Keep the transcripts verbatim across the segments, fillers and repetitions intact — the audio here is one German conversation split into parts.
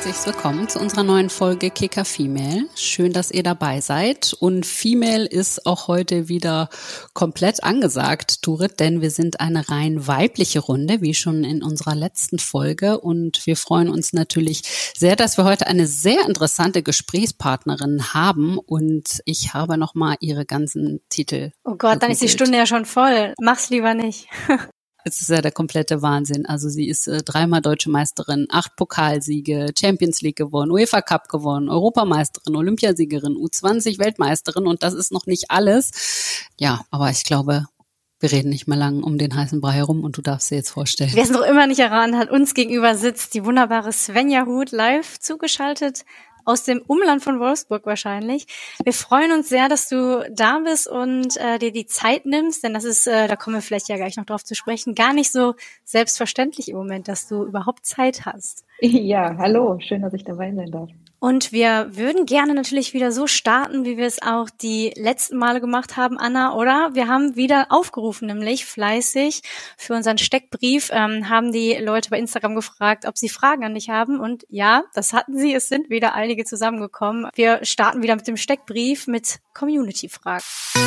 herzlichst willkommen zu unserer neuen Folge Kicker Female. Schön, dass ihr dabei seid. Und Female ist auch heute wieder komplett angesagt, Turit, denn wir sind eine rein weibliche Runde, wie schon in unserer letzten Folge. Und wir freuen uns natürlich sehr, dass wir heute eine sehr interessante Gesprächspartnerin haben. Und ich habe nochmal ihre ganzen Titel. Oh Gott, dann ist die Stunde ja schon voll. Mach's lieber nicht. Es ist ja der komplette Wahnsinn. Also sie ist äh, dreimal Deutsche Meisterin, acht Pokalsiege, Champions League gewonnen, UEFA Cup gewonnen, Europameisterin, Olympiasiegerin, U zwanzig Weltmeisterin und das ist noch nicht alles. Ja, aber ich glaube, wir reden nicht mehr lang um den heißen Brei herum und du darfst dir jetzt vorstellen. Wer es noch immer nicht erraten hat, uns gegenüber sitzt die wunderbare Svenja Huth live zugeschaltet. Aus dem Umland von Wolfsburg wahrscheinlich. Wir freuen uns sehr, dass du da bist und äh, dir die Zeit nimmst, denn das ist, äh, da kommen wir vielleicht ja gleich noch drauf zu sprechen, gar nicht so selbstverständlich im Moment, dass du überhaupt Zeit hast. Ja, hallo, schön, dass ich dabei sein darf. Und wir würden gerne natürlich wieder so starten, wie wir es auch die letzten Male gemacht haben, Anna, oder? Wir haben wieder aufgerufen, nämlich fleißig für unseren Steckbrief, ähm, haben die Leute bei Instagram gefragt, ob sie Fragen an dich haben. Und ja, das hatten sie. Es sind wieder einige zusammengekommen. Wir starten wieder mit dem Steckbrief mit Community-Fragen.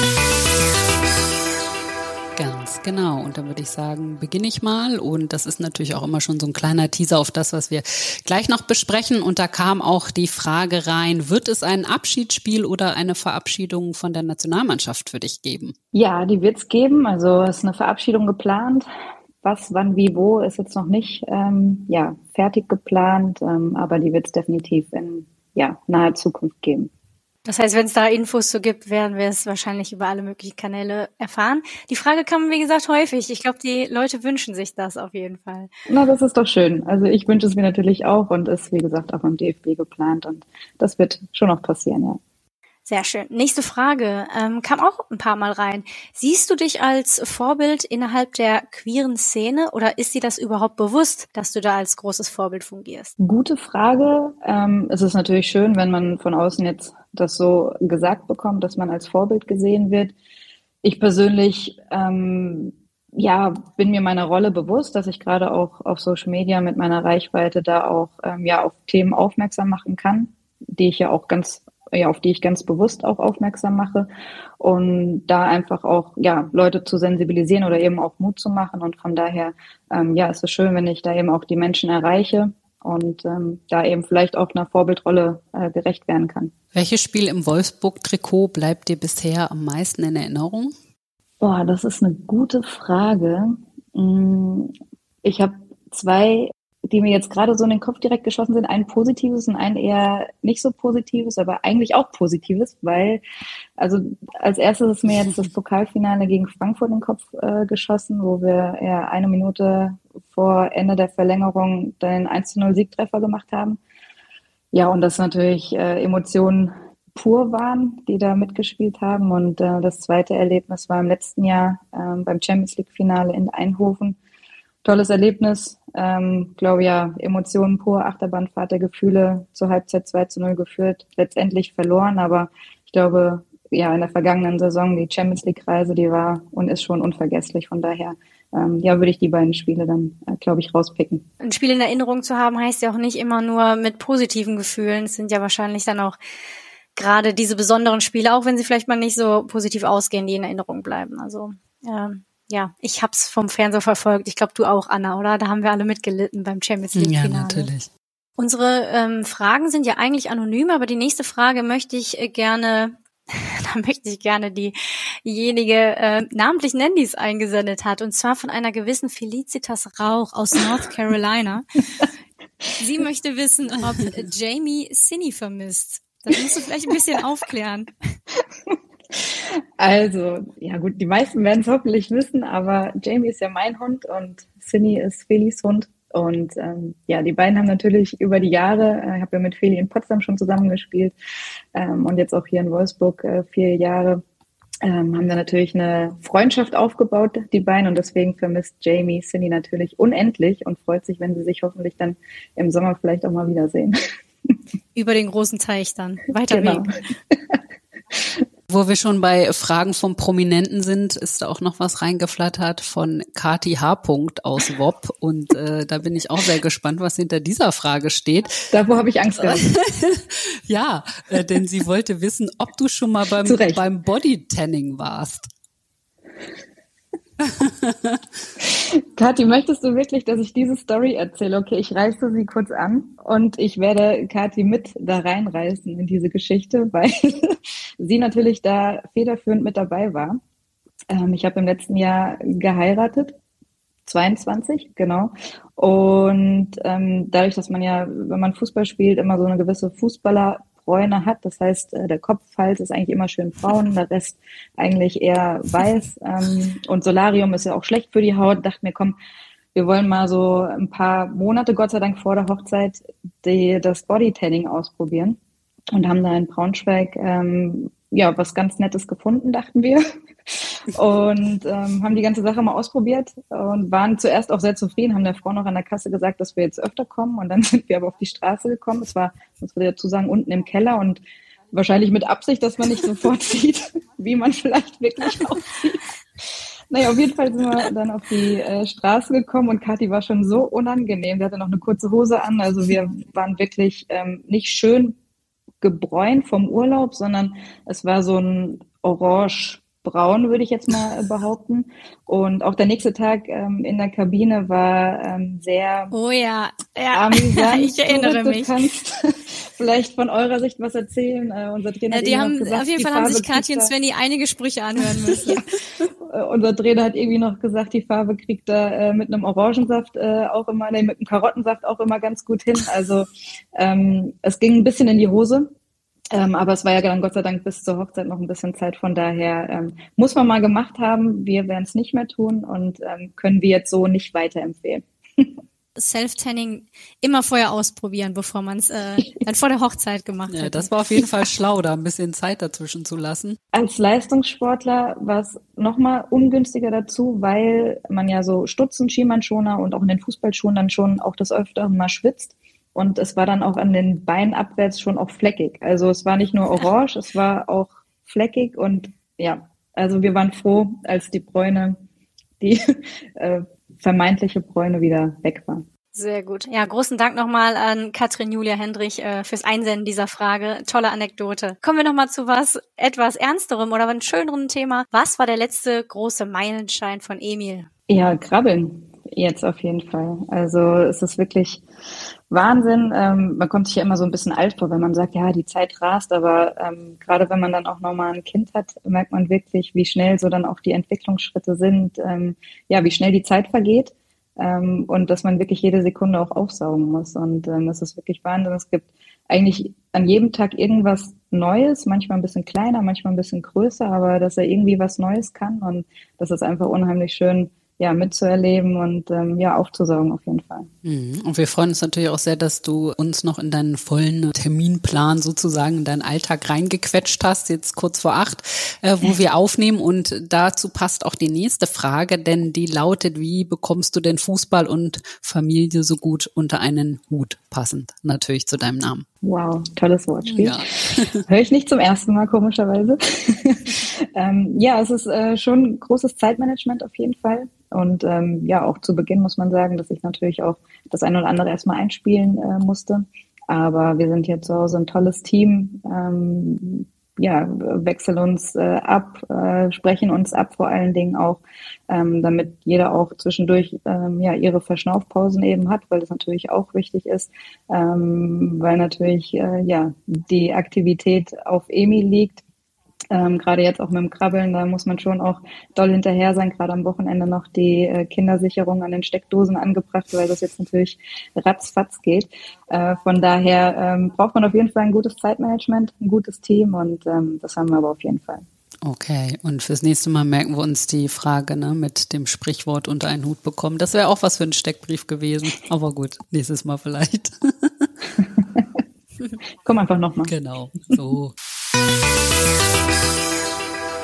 Ganz genau. Und dann würde ich sagen, beginne ich mal. Und das ist natürlich auch immer schon so ein kleiner Teaser auf das, was wir gleich noch besprechen. Und da kam auch die Frage rein, wird es ein Abschiedsspiel oder eine Verabschiedung von der Nationalmannschaft für dich geben? Ja, die wird es geben. Also es ist eine Verabschiedung geplant. Was, wann, wie, wo ist jetzt noch nicht ähm, ja, fertig geplant. Ähm, aber die wird es definitiv in ja, naher Zukunft geben. Das heißt, wenn es da Infos so gibt, werden wir es wahrscheinlich über alle möglichen Kanäle erfahren. Die Frage kam, wie gesagt, häufig. Ich glaube, die Leute wünschen sich das auf jeden Fall. Na, das ist doch schön. Also ich wünsche es mir natürlich auch und ist, wie gesagt, auch beim D F B geplant. Und das wird schon noch passieren, ja. Sehr schön. Nächste Frage ähm, kam auch ein paar Mal rein. Siehst du dich als Vorbild innerhalb der queeren Szene oder ist dir das überhaupt bewusst, dass du da als großes Vorbild fungierst? Gute Frage. Ähm, es ist natürlich schön, wenn man von außen jetzt das so gesagt bekommt, dass man als Vorbild gesehen wird. Ich persönlich ähm, ja, bin mir meiner Rolle bewusst, dass ich gerade auch auf Social Media mit meiner Reichweite da auch ähm, ja auf Themen aufmerksam machen kann, die ich ja auch ganz ja, auf die ich ganz bewusst auch aufmerksam mache und da einfach auch, ja, Leute zu sensibilisieren oder eben auch Mut zu machen und von daher, ähm, ja, ist es schön, wenn ich da eben auch die Menschen erreiche und ähm, da eben vielleicht auch einer Vorbildrolle äh, gerecht werden kann. Welches Spiel im Wolfsburg-Trikot bleibt dir bisher am meisten in Erinnerung? Boah, das ist eine gute Frage. Ich habe zwei, die mir jetzt gerade so in den Kopf direkt geschossen sind, ein positives und ein eher nicht so positives, aber eigentlich auch positives, weil, also als erstes ist mir jetzt das Pokalfinale gegen Frankfurt in den Kopf äh, geschossen, wo wir ja eine Minute vor Ende der Verlängerung den eins zu null Siegtreffer gemacht haben. Ja, und das natürlich äh, Emotionen pur waren, die da mitgespielt haben. Und äh, das zweite Erlebnis war im letzten Jahr äh, beim Champions League Finale in Eindhoven. Tolles Erlebnis, ähm, glaube ja, Emotionen pur, Achterbahnfahrt der Gefühle, zur Halbzeit zwei zu null geführt, letztendlich verloren, aber ich glaube, ja, in der vergangenen Saison die Champions League Reise, die war und ist schon unvergesslich, von daher, ähm, ja, würde ich die beiden Spiele dann, äh, glaube ich, rauspicken. Ein Spiel in Erinnerung zu haben, heißt ja auch nicht immer nur mit positiven Gefühlen, es sind ja wahrscheinlich dann auch gerade diese besonderen Spiele, auch wenn sie vielleicht mal nicht so positiv ausgehen, die in Erinnerung bleiben, also, ähm, ja, ich hab's vom Fernseher verfolgt. Ich glaube, du auch, Anna, oder? Da haben wir alle mitgelitten beim Champions League-Finale. Ja, natürlich. Unsere ähm, Fragen sind ja eigentlich anonym, aber die nächste Frage möchte ich äh, gerne, da möchte ich gerne diejenige äh, namentlich nennen, die es eingesendet hat. Und zwar von einer gewissen Felicitas Rauch aus North Carolina. Sie möchte wissen, ob Jamie Cinny vermisst. Das musst du vielleicht ein bisschen aufklären. Also, ja gut, die meisten werden es hoffentlich wissen, aber Jamie ist ja mein Hund und Cinny ist Felis Hund. Und ähm, ja, die beiden haben natürlich über die Jahre, äh, ich habe ja mit Feli in Potsdam schon zusammengespielt ähm, und jetzt auch hier in Wolfsburg äh, vier Jahre, ähm, haben da natürlich eine Freundschaft aufgebaut, die beiden. Und deswegen vermisst Jamie Cinny natürlich unendlich und freut sich, wenn sie sich hoffentlich dann im Sommer vielleicht auch mal wiedersehen. Über den großen Teich dann, weiter genau. Weg. Wo wir schon bei Fragen vom Prominenten sind, ist da auch noch was reingeflattert von Kati H. aus W O P. Und äh, da bin ich auch sehr gespannt, was hinter dieser Frage steht. Davor habe ich Angst gehabt. Ja, äh, denn sie wollte wissen, ob du schon mal beim, beim Bodytanning warst. Kathi, möchtest du wirklich, dass ich diese Story erzähle? Okay, ich reiße sie kurz an und ich werde Kathi mit da reinreißen in diese Geschichte, weil sie natürlich da federführend mit dabei war. Ähm, ich habe im letzten Jahr geheiratet, zweiundzwanzig, genau. Und ähm, dadurch, dass man ja, wenn man Fußball spielt, immer so eine gewisse Fußballerbräune hat, das heißt, der Kopfhals ist eigentlich immer schön braun, der Rest eigentlich eher weiß. Ähm, und Solarium ist ja auch schlecht für die Haut. Dachte mir, komm, wir wollen mal so ein paar Monate, Gott sei Dank vor der Hochzeit, die, das Bodytanning ausprobieren und haben da in Braunschweig ähm, ja was ganz Nettes gefunden, dachten wir. Und ähm, haben die ganze Sache mal ausprobiert und waren zuerst auch sehr zufrieden, haben der Frau noch an der Kasse gesagt, dass wir jetzt öfter kommen, und dann sind wir aber auf die Straße gekommen. Es war, muss man dazu sagen, unten im Keller und wahrscheinlich mit Absicht, dass man nicht sofort sieht, wie man vielleicht wirklich aussieht. Naja, auf jeden Fall sind wir dann auf die äh, Straße gekommen und Kathi war schon so unangenehm. Sie hatte noch eine kurze Hose an, also wir waren wirklich ähm, nicht schön gebräunt vom Urlaub, sondern es war so ein orange braun, würde ich jetzt mal behaupten. Und auch der nächste Tag ähm, in der Kabine war ähm, sehr oh ja, ja. amüsant. Ich erinnere du mich. Du kannst vielleicht von eurer Sicht was erzählen. Äh, unser Trainer ja, hat die haben, gesagt, auf jeden Fall Farbe haben sich Kathi und Svenny einige Sprüche anhören müssen. Ja. Unser Trainer hat irgendwie noch gesagt, die Farbe kriegt er äh, mit einem Orangensaft äh, auch immer, nee, mit einem Karottensaft auch immer ganz gut hin. Also ähm, es ging ein bisschen in die Hose. Ähm, aber es war ja dann Gott sei Dank bis zur Hochzeit noch ein bisschen Zeit. Von daher ähm, muss man mal gemacht haben. Wir werden es nicht mehr tun und ähm, können wir jetzt so nicht weiterempfehlen. Self-Tanning immer vorher ausprobieren, bevor man es äh, dann vor der Hochzeit gemacht hat. Ja, das war auf jeden Fall schlau, da ein bisschen Zeit dazwischen zu lassen. Als Leistungssportler war es nochmal ungünstiger dazu, weil man ja so Stutzen, Schienbeinschoner und auch in den Fußballschuhen dann schon auch des Öfteren mal schwitzt. Und es war dann auch an den Beinen abwärts schon auch fleckig. Also es war nicht nur orange, es war auch fleckig. Und ja, also wir waren froh, als die Bräune, die äh, vermeintliche Bräune wieder weg war. Sehr gut. Ja, großen Dank nochmal an Katrin Julia Hendrich äh, fürs Einsenden dieser Frage. Tolle Anekdote. Kommen wir nochmal zu was etwas Ernsterem oder einem schöneren Thema. Was war der letzte große Meilenstein von Emil? Ja, Krabbeln. Jetzt auf jeden Fall. Also es ist wirklich Wahnsinn. Ähm, man kommt sich ja immer so ein bisschen alt vor, wenn man sagt, ja, die Zeit rast, aber ähm, gerade wenn man dann auch nochmal ein Kind hat, merkt man wirklich, wie schnell so dann auch die Entwicklungsschritte sind, ähm, ja, wie schnell die Zeit vergeht ähm, und dass man wirklich jede Sekunde auch aufsaugen muss. Und ähm, das ist wirklich Wahnsinn. Es gibt eigentlich an jedem Tag irgendwas Neues, manchmal ein bisschen kleiner, manchmal ein bisschen größer, aber dass er irgendwie was Neues kann, und das ist einfach unheimlich schön, ja, mitzuerleben und ähm, ja, aufzusaugen auf jeden Fall. Und wir freuen uns natürlich auch sehr, dass du uns noch in deinen vollen Terminplan sozusagen, in deinen Alltag reingequetscht hast, jetzt kurz vor acht, äh, wo wir aufnehmen. Und dazu passt auch die nächste Frage, denn die lautet: Wie bekommst du denn Fußball und Familie so gut unter einen Hut? Passend natürlich zu deinem Namen. Wow, tolles Wortspiel. Ja. Höre ich nicht zum ersten Mal, komischerweise. ähm, ja, es ist äh, schon großes Zeitmanagement auf jeden Fall. Und ähm, ja, auch zu Beginn muss man sagen, dass ich natürlich auch das eine oder andere erstmal einspielen äh, musste. Aber wir sind hier zu Hause ein tolles Team. Ähm, ja, wechseln uns äh, ab, äh, sprechen uns ab vor allen Dingen auch, ähm, damit jeder auch zwischendurch ähm, ja ihre Verschnaufpausen eben hat, weil das natürlich auch wichtig ist, ähm, weil natürlich äh, ja die Aktivität auf Emil liegt. Ähm, gerade jetzt auch mit dem Krabbeln, da muss man schon auch doll hinterher sein. Gerade am Wochenende noch die äh, Kindersicherung an den Steckdosen angebracht, weil das jetzt natürlich ratzfatz geht. Äh, von daher ähm, braucht man auf jeden Fall ein gutes Zeitmanagement, ein gutes Team, und ähm, das haben wir aber auf jeden Fall. Okay, und fürs nächste Mal merken wir uns die Frage, ne, mit dem Sprichwort unter einen Hut bekommen. Das wäre auch was für ein Steckbrief gewesen. Aber gut, nächstes Mal vielleicht. Komm einfach nochmal. Genau, so.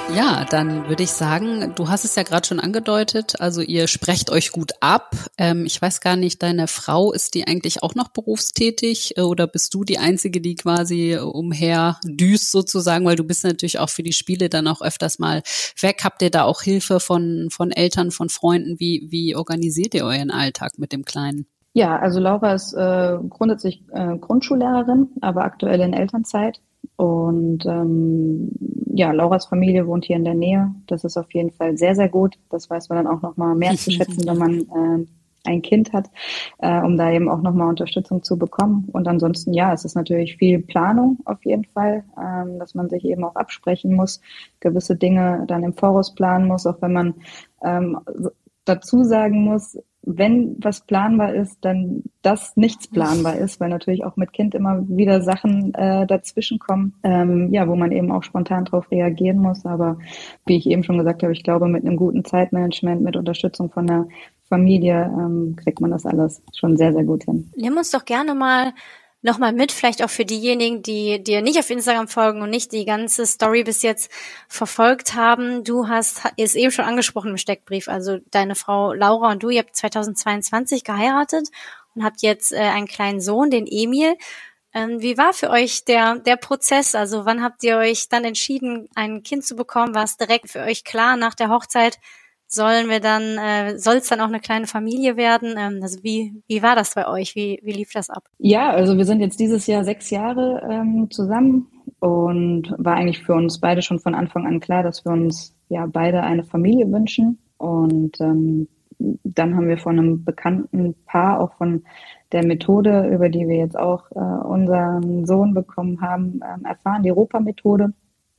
Ja, dann würde ich sagen, du hast es ja gerade schon angedeutet, also ihr sprecht euch gut ab. Ähm, ich weiß gar nicht, deine Frau, ist die eigentlich auch noch berufstätig äh, oder bist du die Einzige, die quasi umher düst sozusagen, weil du bist natürlich auch für die Spiele dann auch öfters mal weg. Habt ihr da auch Hilfe von von Eltern, von Freunden? Wie wie organisiert ihr euren Alltag mit dem Kleinen? Ja, also Laura ist äh, grundsätzlich äh, Grundschullehrerin, aber aktuell in Elternzeit. Und ähm, ja, Lauras Familie wohnt hier in der Nähe. Das ist auf jeden Fall sehr, sehr gut. Das weiß man dann auch nochmal mehr zu schätzen, wenn man äh, ein Kind hat, äh, um da eben auch nochmal Unterstützung zu bekommen. Und ansonsten, ja, es ist natürlich viel Planung auf jeden Fall, ähm, dass man sich eben auch absprechen muss, gewisse Dinge dann im Voraus planen muss, auch wenn man ähm, dazu sagen muss, wenn was planbar ist, dann das nichts planbar ist, weil natürlich auch mit Kind immer wieder Sachen äh, dazwischen kommen, ähm, ja, wo man eben auch spontan drauf reagieren muss. Aber wie ich eben schon gesagt habe, ich glaube, mit einem guten Zeitmanagement, mit Unterstützung von der Familie ähm, kriegt man das alles schon sehr, sehr gut hin. Nimm uns doch gerne mal nochmal mit, vielleicht auch für diejenigen, die dir nicht auf Instagram folgen und nicht die ganze Story bis jetzt verfolgt haben. Du hast, ist eben schon angesprochen im Steckbrief, also deine Frau Laura und du, ihr habt zweitausendzweiundzwanzig geheiratet und habt jetzt äh, einen kleinen Sohn, den Emil. Ähm, wie war für euch der der Prozess? Also wann habt ihr euch dann entschieden, ein Kind zu bekommen? War es direkt für euch klar nach der Hochzeit? Sollen wir dann, äh, soll es dann auch eine kleine Familie werden? Ähm, also wie wie war das bei euch? Wie wie lief das ab? Ja, also wir sind jetzt dieses Jahr sechs Jahre ähm, zusammen und war eigentlich für uns beide schon von Anfang an klar, dass wir uns ja beide eine Familie wünschen. Und ähm, dann haben wir von einem bekannten Paar, auch von der Methode, über die wir jetzt auch äh, unseren Sohn bekommen haben, ähm, erfahren, die Ropa-Methode.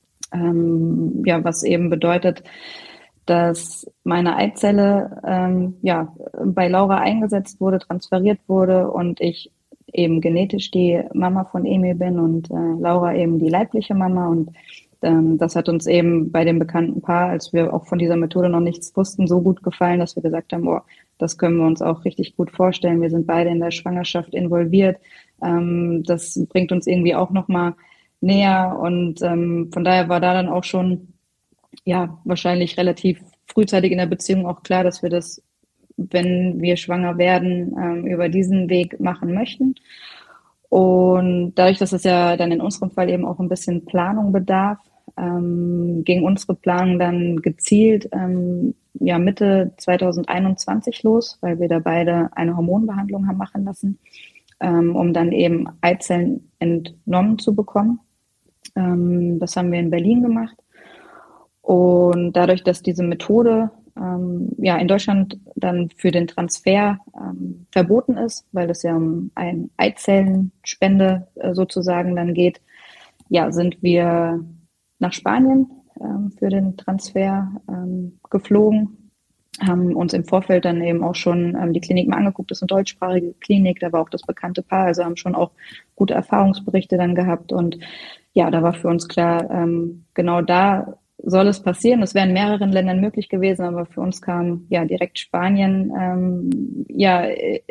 Ähm, ja, was eben bedeutet, dass meine Eizelle ähm, ja bei Laura eingesetzt wurde, transferiert wurde und ich eben genetisch die Mama von Emil bin und äh, Laura eben die leibliche Mama. Und ähm, das hat uns eben bei dem bekannten Paar, als wir auch von dieser Methode noch nichts wussten, so gut gefallen, dass wir gesagt haben, oh, das können wir uns auch richtig gut vorstellen. Wir sind beide in der Schwangerschaft involviert. Ähm, das bringt uns irgendwie auch nochmal näher. Und ähm, von daher war da dann auch schon ja, wahrscheinlich relativ frühzeitig in der Beziehung auch klar, dass wir das, wenn wir schwanger werden, ähm, über diesen Weg machen möchten. Und dadurch, dass es ja dann in unserem Fall eben auch ein bisschen Planung bedarf, ähm, ging unsere Planung dann gezielt ähm, ja Mitte zweitausendeinundzwanzig los, weil wir da beide eine Hormonbehandlung haben machen lassen, ähm, um dann eben Eizellen entnommen zu bekommen. Ähm, das haben wir in Berlin gemacht. Und dadurch, dass diese Methode ähm, ja in Deutschland dann für den Transfer ähm, verboten ist, weil es ja um eine Eizellenspende äh, sozusagen dann geht, ja, sind wir nach Spanien ähm, für den Transfer ähm, geflogen, haben uns im Vorfeld dann eben auch schon ähm, die Klinik mal angeguckt, das ist eine deutschsprachige Klinik, da war auch das bekannte Paar, also haben schon auch gute Erfahrungsberichte dann gehabt und ja, da war für uns klar, ähm, genau da soll es passieren. Das wäre in mehreren Ländern möglich gewesen, aber für uns kam ja direkt Spanien ähm, ja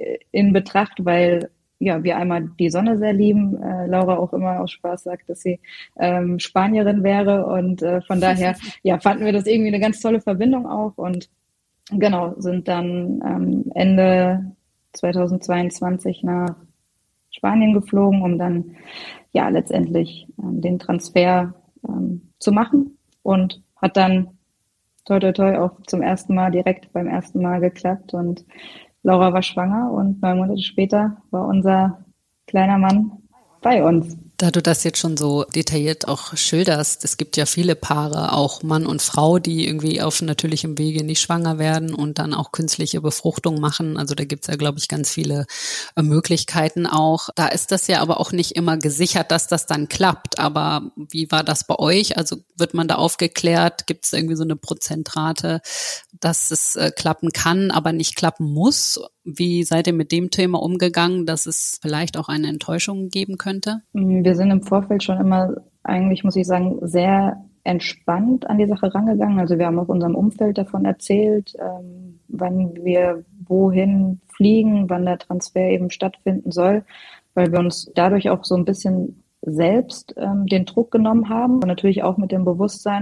in Betracht, weil ja wir einmal die Sonne sehr lieben. Äh, Laura auch immer aus Spaß sagt, dass sie ähm, Spanierin wäre und äh, von daher ja fanden wir das irgendwie eine ganz tolle Verbindung auch und genau sind dann ähm, Ende zweitausendzweiundzwanzig nach Spanien geflogen, um dann ja letztendlich ähm, den Transfer ähm, zu machen. Und hat dann toi toi toi auch zum ersten Mal direkt beim ersten Mal geklappt. Und Laura war schwanger und neun Monate später war unser kleiner Mann bei uns. Da du das jetzt schon so detailliert auch schilderst, es gibt ja viele Paare, auch Mann und Frau, die irgendwie auf natürlichem Wege nicht schwanger werden und dann auch künstliche Befruchtung machen. Also da gibt's ja, glaube ich, ganz viele äh, Möglichkeiten auch. Da ist das ja aber auch nicht immer gesichert, dass das dann klappt. Aber wie war das bei euch? Also wird man da aufgeklärt? Gibt's irgendwie so eine Prozentrate, dass es äh, klappen kann, aber nicht klappen muss? Wie seid ihr mit dem Thema umgegangen, dass es vielleicht auch eine Enttäuschung geben könnte? Wir sind im Vorfeld schon immer, eigentlich muss ich sagen, sehr entspannt an die Sache rangegangen. Also wir haben auch unserem Umfeld davon erzählt, ähm, wann wir wohin fliegen, wann der Transfer eben stattfinden soll, weil wir uns dadurch auch so ein bisschen selbst ähm, den Druck genommen haben und natürlich auch mit dem Bewusstsein,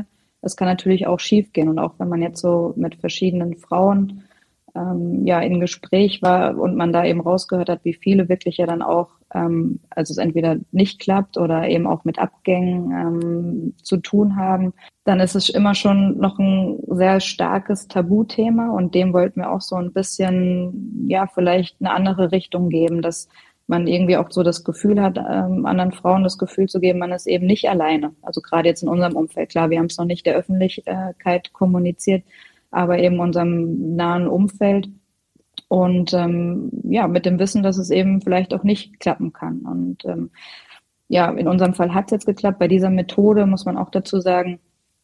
das kann natürlich auch schief gehen. Und auch wenn man jetzt so mit verschiedenen Frauen ähm, ja in Gespräch war und man da eben rausgehört hat, wie viele wirklich ja dann auch, ähm, also es entweder nicht klappt oder eben auch mit Abgängen ähm, zu tun haben, dann ist es immer schon noch ein sehr starkes Tabuthema und dem wollten wir auch so ein bisschen, ja, vielleicht eine andere Richtung geben, dass man irgendwie auch so das Gefühl hat, ähm, anderen Frauen das Gefühl zu geben, man ist eben nicht alleine. Also gerade jetzt in unserem Umfeld, klar, wir haben es noch nicht der Öffentlichkeit kommuniziert, aber eben in unserem nahen Umfeld und ähm, ja, mit dem Wissen, dass es eben vielleicht auch nicht klappen kann. Und ähm, ja, in unserem Fall hat es jetzt geklappt. Bei dieser Methode muss man auch dazu sagen,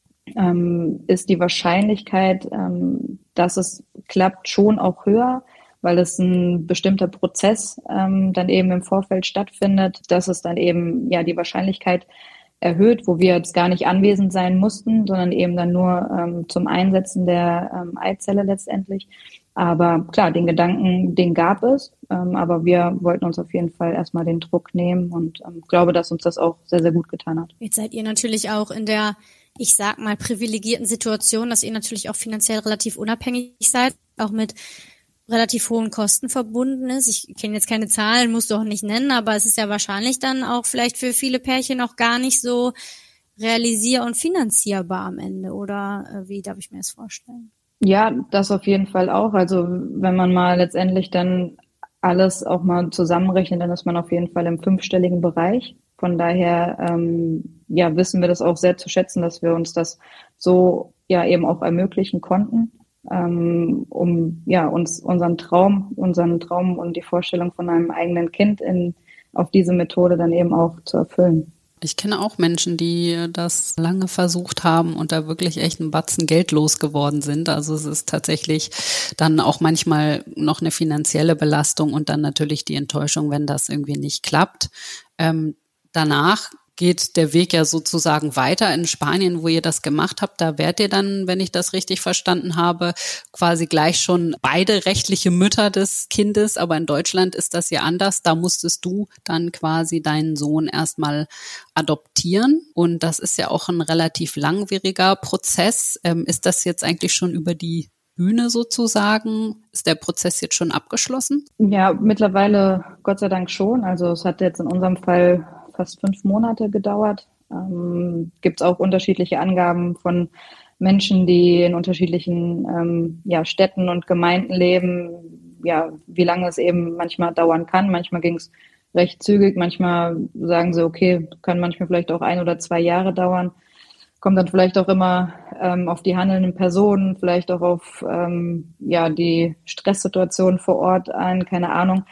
ähm, ist die Wahrscheinlichkeit, ähm, dass es klappt, schon auch höher, weil es ein bestimmter Prozess ähm, dann eben im Vorfeld stattfindet, dass es dann eben ja die Wahrscheinlichkeit erhöht, wo wir jetzt gar nicht anwesend sein mussten, sondern eben dann nur ähm, zum Einsetzen der ähm, Eizelle letztendlich. Aber klar, den Gedanken, den gab es, ähm, aber wir wollten uns auf jeden Fall erstmal den Druck nehmen und ähm, glaube, dass uns das auch sehr, sehr gut getan hat. Jetzt seid ihr natürlich auch in der, ich sag mal, privilegierten Situation, dass ihr natürlich auch finanziell relativ unabhängig seid, auch mit relativ hohen Kosten verbunden ist. Ich kenne jetzt keine Zahlen, musst du auch nicht nennen, aber es ist ja wahrscheinlich dann auch vielleicht für viele Pärchen auch gar nicht so realisier- und finanzierbar am Ende. Oder äh, wie darf ich mir das vorstellen? Ja, das auf jeden Fall auch. Also wenn man mal letztendlich dann alles auch mal zusammenrechnet, dann ist man auf jeden Fall im fünfstelligen Bereich. Von daher ähm, ja, wissen wir das auch sehr zu schätzen, dass wir uns das so ja eben auch ermöglichen konnten. Ähm, um ja uns unseren Traum, unseren Traum und die Vorstellung von einem eigenen Kind in auf diese Methode dann eben auch zu erfüllen. Ich kenne auch Menschen, die das lange versucht haben und da wirklich echt einen Batzen Geld losgeworden sind. Also es ist tatsächlich dann auch manchmal noch eine finanzielle Belastung und dann natürlich die Enttäuschung, wenn das irgendwie nicht klappt. Ähm, danach geht der Weg ja sozusagen weiter in Spanien, wo ihr das gemacht habt. Da wärt ihr dann, wenn ich das richtig verstanden habe, quasi gleich schon beide rechtliche Mütter des Kindes. Aber in Deutschland ist das ja anders. Da musstest du dann quasi deinen Sohn erstmal adoptieren. Und das ist ja auch ein relativ langwieriger Prozess. Ähm, ist das jetzt eigentlich schon über die Bühne sozusagen? Ist der Prozess jetzt schon abgeschlossen? Ja, mittlerweile Gott sei Dank schon. Also es hat jetzt in unserem Fall fast fünf Monate gedauert. Ähm, gibt es auch unterschiedliche Angaben von Menschen, die in unterschiedlichen ähm, ja, Städten und Gemeinden leben, ja, wie lange es eben manchmal dauern kann. Manchmal ging es recht zügig, manchmal sagen sie, okay, kann manchmal vielleicht auch ein oder zwei Jahre dauern. Kommt dann vielleicht auch immer ähm, auf die handelnden Personen, vielleicht auch auf ähm, ja, die Stresssituation vor Ort ein, keine Ahnung.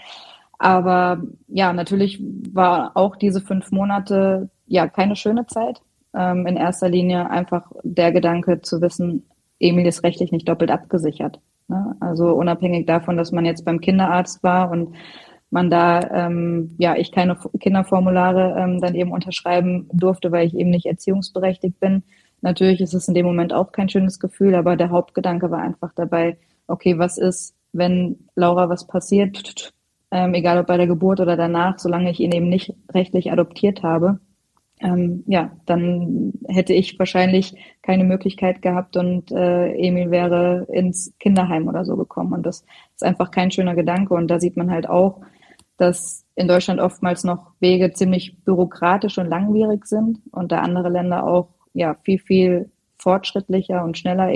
Aber ja, natürlich war auch diese fünf Monate ja keine schöne Zeit. Ähm, in erster Linie einfach der Gedanke zu wissen, Emil ist rechtlich nicht doppelt abgesichert. Ne? Also unabhängig davon, dass man jetzt beim Kinderarzt war und man da, ähm, ja, ich keine Kinderformulare ähm, dann eben unterschreiben durfte, weil ich eben nicht erziehungsberechtigt bin. Natürlich ist es in dem Moment auch kein schönes Gefühl, aber der Hauptgedanke war einfach dabei, okay, was ist, wenn Laura was passiert, ähm, egal ob bei der Geburt oder danach, solange ich ihn eben nicht rechtlich adoptiert habe, ähm, ja, dann hätte ich wahrscheinlich keine Möglichkeit gehabt und äh, Emil wäre ins Kinderheim oder so gekommen. Und das ist einfach kein schöner Gedanke. Und da sieht man halt auch, dass in Deutschland oftmals noch Wege ziemlich bürokratisch und langwierig sind und da andere Länder auch ja viel, viel fortschrittlicher und schneller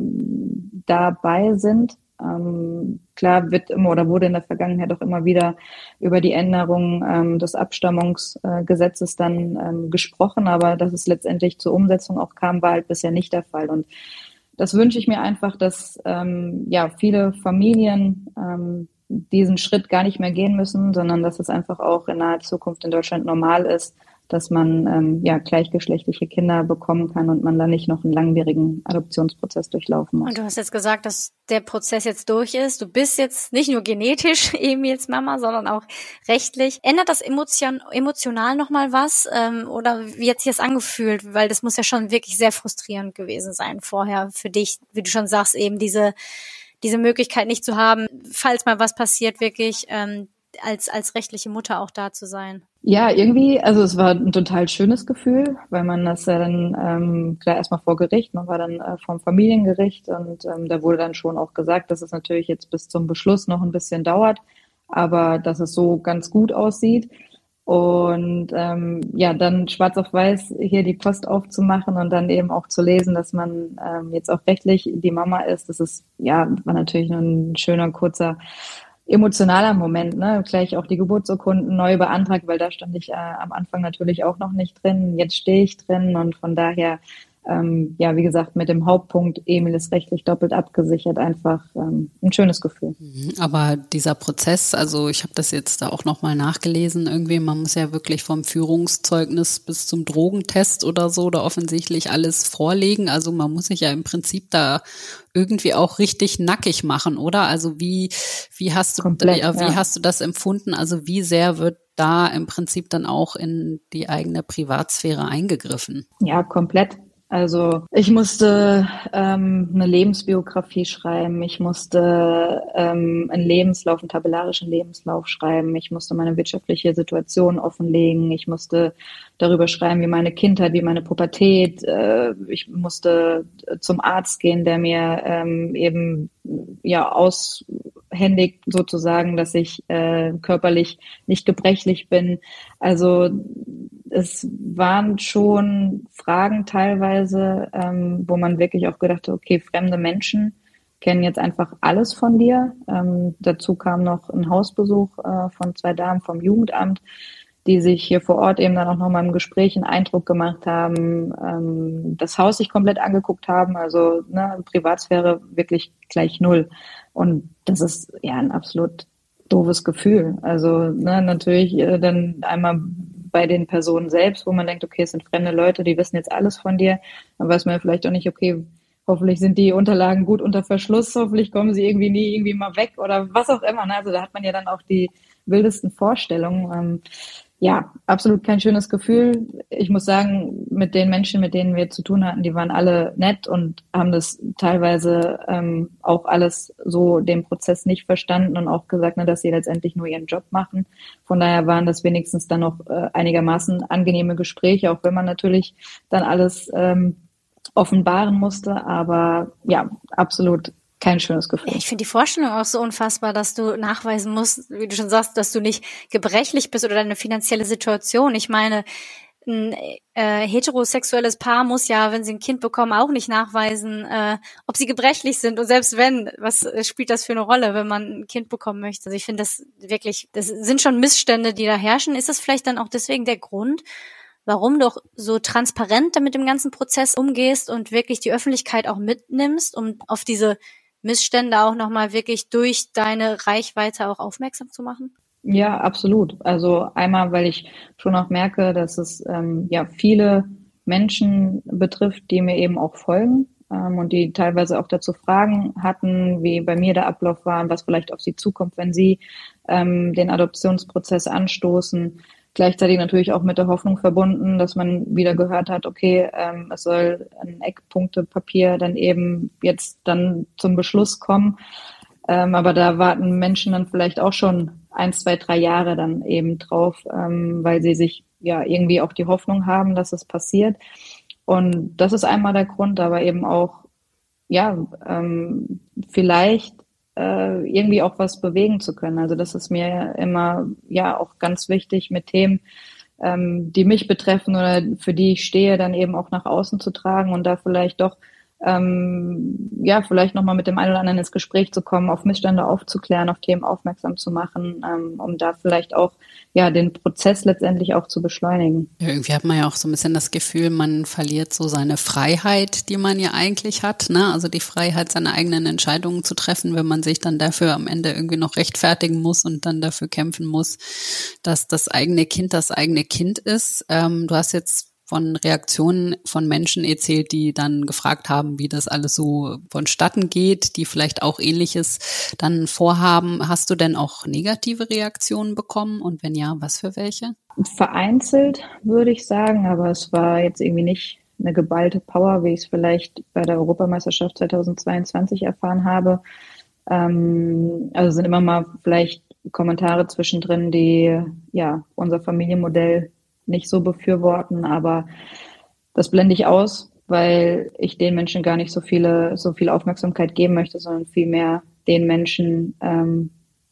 eben dabei sind. Ähm, klar wird immer oder wurde in der Vergangenheit auch immer wieder über die Änderung ähm, des Abstammungsgesetzes äh, dann ähm, gesprochen, aber dass es letztendlich zur Umsetzung auch kam, war halt bisher nicht der Fall. Und das wünsche ich mir einfach, dass ähm, ja viele Familien ähm, diesen Schritt gar nicht mehr gehen müssen, sondern dass es einfach auch in naher Zukunft in Deutschland normal ist, dass man ähm, ja gleichgeschlechtliche Kinder bekommen kann und man da nicht noch einen langwierigen Adoptionsprozess durchlaufen muss. Und du hast jetzt gesagt, dass der Prozess jetzt durch ist. Du bist jetzt nicht nur genetisch Emils Mama, sondern auch rechtlich. Ändert das emotion, emotional nochmal was? Ähm, oder wie hat sich das angefühlt? Weil das muss ja schon wirklich sehr frustrierend gewesen sein vorher für dich, wie du schon sagst, eben diese diese Möglichkeit nicht zu haben, falls mal was passiert, wirklich ähm, als als rechtliche Mutter auch da zu sein? Ja, irgendwie, also es war ein total schönes Gefühl, weil man das ja dann, ähm, klar, erstmal vor Gericht, man war dann äh, vom Familiengericht und ähm, da wurde dann schon auch gesagt, dass es natürlich jetzt bis zum Beschluss noch ein bisschen dauert, aber dass es so ganz gut aussieht. Und ähm, ja, dann schwarz auf weiß hier die Post aufzumachen und dann eben auch zu lesen, dass man ähm, jetzt auch rechtlich die Mama ist, das ist, ja, war natürlich nur ein schöner, kurzer, emotionaler Moment, ne? Gleich auch die Geburtsurkunden neu beantragt, weil da stand ich äh, am Anfang natürlich auch noch nicht drin. Jetzt stehe ich drin und von daher, ähm, ja, wie gesagt, mit dem Hauptpunkt, Emil ist rechtlich doppelt abgesichert, einfach ähm, ein schönes Gefühl. Aber dieser Prozess, also ich habe das jetzt da auch nochmal nachgelesen, irgendwie, man muss ja wirklich vom Führungszeugnis bis zum Drogentest oder so da offensichtlich alles vorlegen. Also man muss sich ja im Prinzip da irgendwie auch richtig nackig machen, oder? Also wie, wie hast du, Komplett, ja, wie ja. hast du das empfunden? Also wie sehr wird da im Prinzip dann auch in die eigene Privatsphäre eingegriffen? Ja, komplett. Also ich musste ähm, eine Lebensbiografie schreiben, ich musste ähm, einen Lebenslauf, einen tabellarischen Lebenslauf schreiben, ich musste meine wirtschaftliche Situation offenlegen, ich musste darüber schreiben, wie meine Kindheit, wie meine Pubertät, äh, ich musste zum Arzt gehen, der mir ähm, eben ja aushändigt sozusagen, dass ich äh, körperlich nicht gebrechlich bin. Also es waren schon Fragen teilweise, ähm, wo man wirklich auch gedacht hat, okay, fremde Menschen kennen jetzt einfach alles von dir. Ähm, dazu kam noch ein Hausbesuch äh, von zwei Damen vom Jugendamt, die sich hier vor Ort eben dann auch nochmal im Gespräch einen Eindruck gemacht haben, ähm, das Haus sich komplett angeguckt haben, also ne, Privatsphäre wirklich gleich null. Und das ist ja ein absolut doofes Gefühl. Also ne, natürlich äh, dann einmal bei den Personen selbst, wo man denkt, okay, es sind fremde Leute, die wissen jetzt alles von dir, dann weiß man ja vielleicht auch nicht, okay, hoffentlich sind die Unterlagen gut unter Verschluss, hoffentlich kommen sie irgendwie nie irgendwie mal weg oder was auch immer. Ne? Also da hat man ja dann auch die wildesten Vorstellungen. Ähm, ja, absolut kein schönes Gefühl. Ich muss sagen, mit den Menschen, mit denen wir zu tun hatten, die waren alle nett und haben das teilweise ähm, auch alles so den Prozess nicht verstanden und auch gesagt, ne, dass sie letztendlich nur ihren Job machen. Von daher waren das wenigstens dann noch äh, einigermaßen angenehme Gespräche, auch wenn man natürlich dann alles ähm, offenbaren musste. Aber ja, absolut kein schönes Gefühl. Ich finde die Vorstellung auch so unfassbar, dass du nachweisen musst, wie du schon sagst, dass du nicht gebrechlich bist oder deine finanzielle Situation. Ich meine, ein äh, heterosexuelles Paar muss ja, wenn sie ein Kind bekommen, auch nicht nachweisen, äh, ob sie gebrechlich sind. Und selbst wenn, was spielt das für eine Rolle, wenn man ein Kind bekommen möchte? Also ich finde das wirklich, das sind schon Missstände, die da herrschen. Ist das vielleicht dann auch deswegen der Grund, warum du auch so transparent mit dem ganzen Prozess umgehst und wirklich die Öffentlichkeit auch mitnimmst, um auf diese Missstände auch nochmal wirklich durch deine Reichweite auch aufmerksam zu machen? Ja, absolut. Also einmal, weil ich schon auch merke, dass es ähm, ja viele Menschen betrifft, die mir eben auch folgen ähm, und die teilweise auch dazu Fragen hatten, wie bei mir der Ablauf war und was vielleicht auf sie zukommt, wenn sie ähm, den Adoptionsprozess anstoßen. Gleichzeitig natürlich auch mit der Hoffnung verbunden, dass man wieder gehört hat, okay, ähm, es soll ein Eckpunktepapier dann eben jetzt dann zum Beschluss kommen. Ähm, aber da warten Menschen dann vielleicht auch schon ein, zwei, drei Jahre dann eben drauf, ähm, weil sie sich ja irgendwie auch die Hoffnung haben, dass es passiert. Und das ist einmal der Grund, aber eben auch, ja, ähm, vielleicht irgendwie auch was bewegen zu können. Also das ist mir immer ja auch ganz wichtig, mit Themen, ähm, die mich betreffen oder für die ich stehe, dann eben auch nach außen zu tragen und da vielleicht doch ähm, ja vielleicht nochmal mit dem einen oder anderen ins Gespräch zu kommen, auf Missstände aufzuklären, auf Themen aufmerksam zu machen, ähm, um da vielleicht auch ja den Prozess letztendlich auch zu beschleunigen. Ja, irgendwie hat man ja auch so ein bisschen das Gefühl, man verliert so seine Freiheit, die man ja eigentlich hat, ne? Also die Freiheit, seine eigenen Entscheidungen zu treffen, wenn man sich dann dafür am Ende irgendwie noch rechtfertigen muss und dann dafür kämpfen muss, dass das eigene Kind das eigene Kind ist. Ähm, du hast jetzt von Reaktionen von Menschen erzählt, die dann gefragt haben, wie das alles so vonstatten geht, die vielleicht auch Ähnliches dann vorhaben. Hast du denn auch negative Reaktionen bekommen? Und wenn ja, was für welche? Vereinzelt, würde ich sagen, aber es war jetzt irgendwie nicht eine geballte Power, wie ich es vielleicht bei der Europameisterschaft zweitausendzweiundzwanzig erfahren habe. Ähm, also sind immer mal vielleicht Kommentare zwischendrin, die ja unser Familienmodell nicht so befürworten, aber das blende ich aus, weil ich den Menschen gar nicht so viele, so viel Aufmerksamkeit geben möchte, sondern vielmehr den Menschen ähm,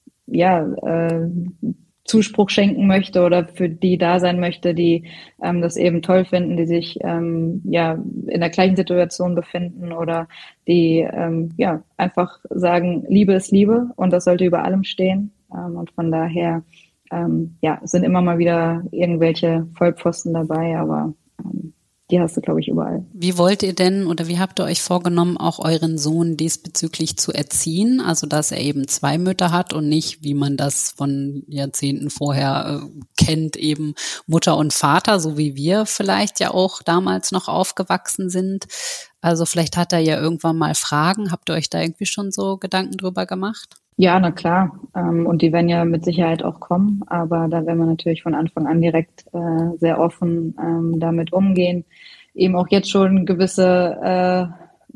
ja äh, Zuspruch schenken möchte oder für die da sein möchte, die ähm, das eben toll finden, die sich ähm, ja in der gleichen Situation befinden oder die ähm, ja einfach sagen, Liebe ist Liebe und das sollte über allem stehen. Ähm, und von daher ähm, ja sind immer mal wieder irgendwelche Vollpfosten dabei, aber ähm, die hast du, glaube ich, überall. Wie wollt ihr denn oder wie habt ihr euch vorgenommen, auch euren Sohn diesbezüglich zu erziehen? Also, dass er eben zwei Mütter hat und nicht, wie man das von Jahrzehnten vorher äh, kennt, eben Mutter und Vater, so wie wir vielleicht ja auch damals noch aufgewachsen sind. Also, vielleicht hat er ja irgendwann mal Fragen. Habt ihr euch da irgendwie schon so Gedanken drüber gemacht? Ja, na klar. Ähm, und die werden ja mit Sicherheit auch kommen. Aber da werden wir natürlich von Anfang an direkt äh, sehr offen ähm, damit umgehen. Eben auch jetzt schon gewisse äh,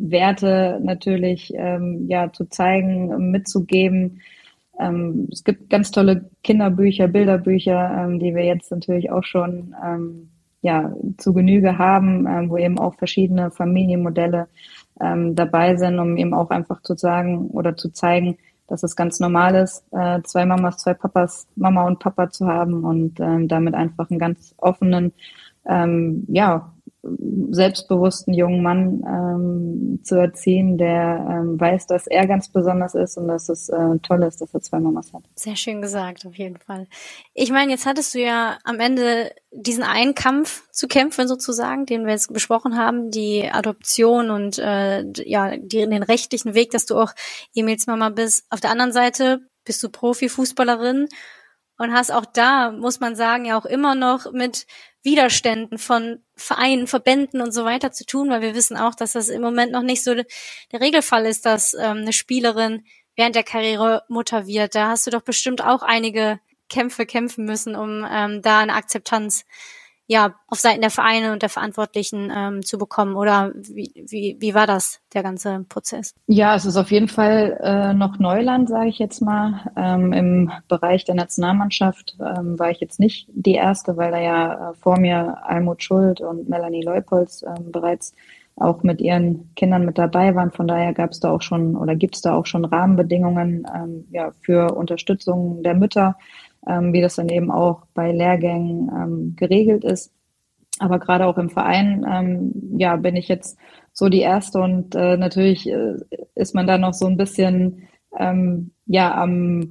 Werte natürlich ähm, ja zu zeigen, mitzugeben. Ähm, es gibt ganz tolle Kinderbücher, Bilderbücher, ähm, die wir jetzt natürlich auch schon ähm, ja zu Genüge haben, ähm, wo eben auch verschiedene Familienmodelle ähm, dabei sind, um eben auch einfach zu sagen oder zu zeigen, dass es ganz normal ist, äh, zwei Mamas, zwei Papas, Mama und Papa zu haben und ähm, damit einfach einen ganz offenen, ähm, ja, selbstbewussten jungen Mann ähm, zu erziehen, der ähm, weiß, dass er ganz besonders ist und dass es äh, toll ist, dass er zwei Mamas hat. Sehr schön gesagt, auf jeden Fall. Ich meine, jetzt hattest du ja am Ende diesen einen Kampf zu kämpfen sozusagen, den wir jetzt besprochen haben, die Adoption und äh, ja die, den rechtlichen Weg, dass du auch Emils Mama bist. Auf der anderen Seite bist du Profifußballerin und hast auch da, muss man sagen, ja auch immer noch mit Widerständen von Vereinen, Verbänden und so weiter zu tun, weil wir wissen auch, dass das im Moment noch nicht so der Regelfall ist, dass ähm, eine Spielerin während der Karriere Mutter wird. Da hast du doch bestimmt auch einige Kämpfe kämpfen müssen, um ähm, da eine Akzeptanz ja auf Seiten der Vereine und der Verantwortlichen ähm, zu bekommen. Oder wie, wie, wie war das, der ganze Prozess? Ja, es ist auf jeden Fall äh, noch Neuland, sage ich jetzt mal. Ähm, Im Bereich der Nationalmannschaft ähm, war ich jetzt nicht die Erste, weil da ja äh, vor mir Almut Schuld und Melanie Leupolz ähm, bereits auch mit ihren Kindern mit dabei waren. Von daher gab es da auch schon oder gibt es da auch schon Rahmenbedingungen ähm, ja, für Unterstützung der Mütter, ähm, wie das dann eben auch bei Lehrgängen ähm, geregelt ist. Aber gerade auch im Verein, ähm, ja, bin ich jetzt so die Erste und äh, natürlich äh, ist man da noch so ein bisschen ähm, ja am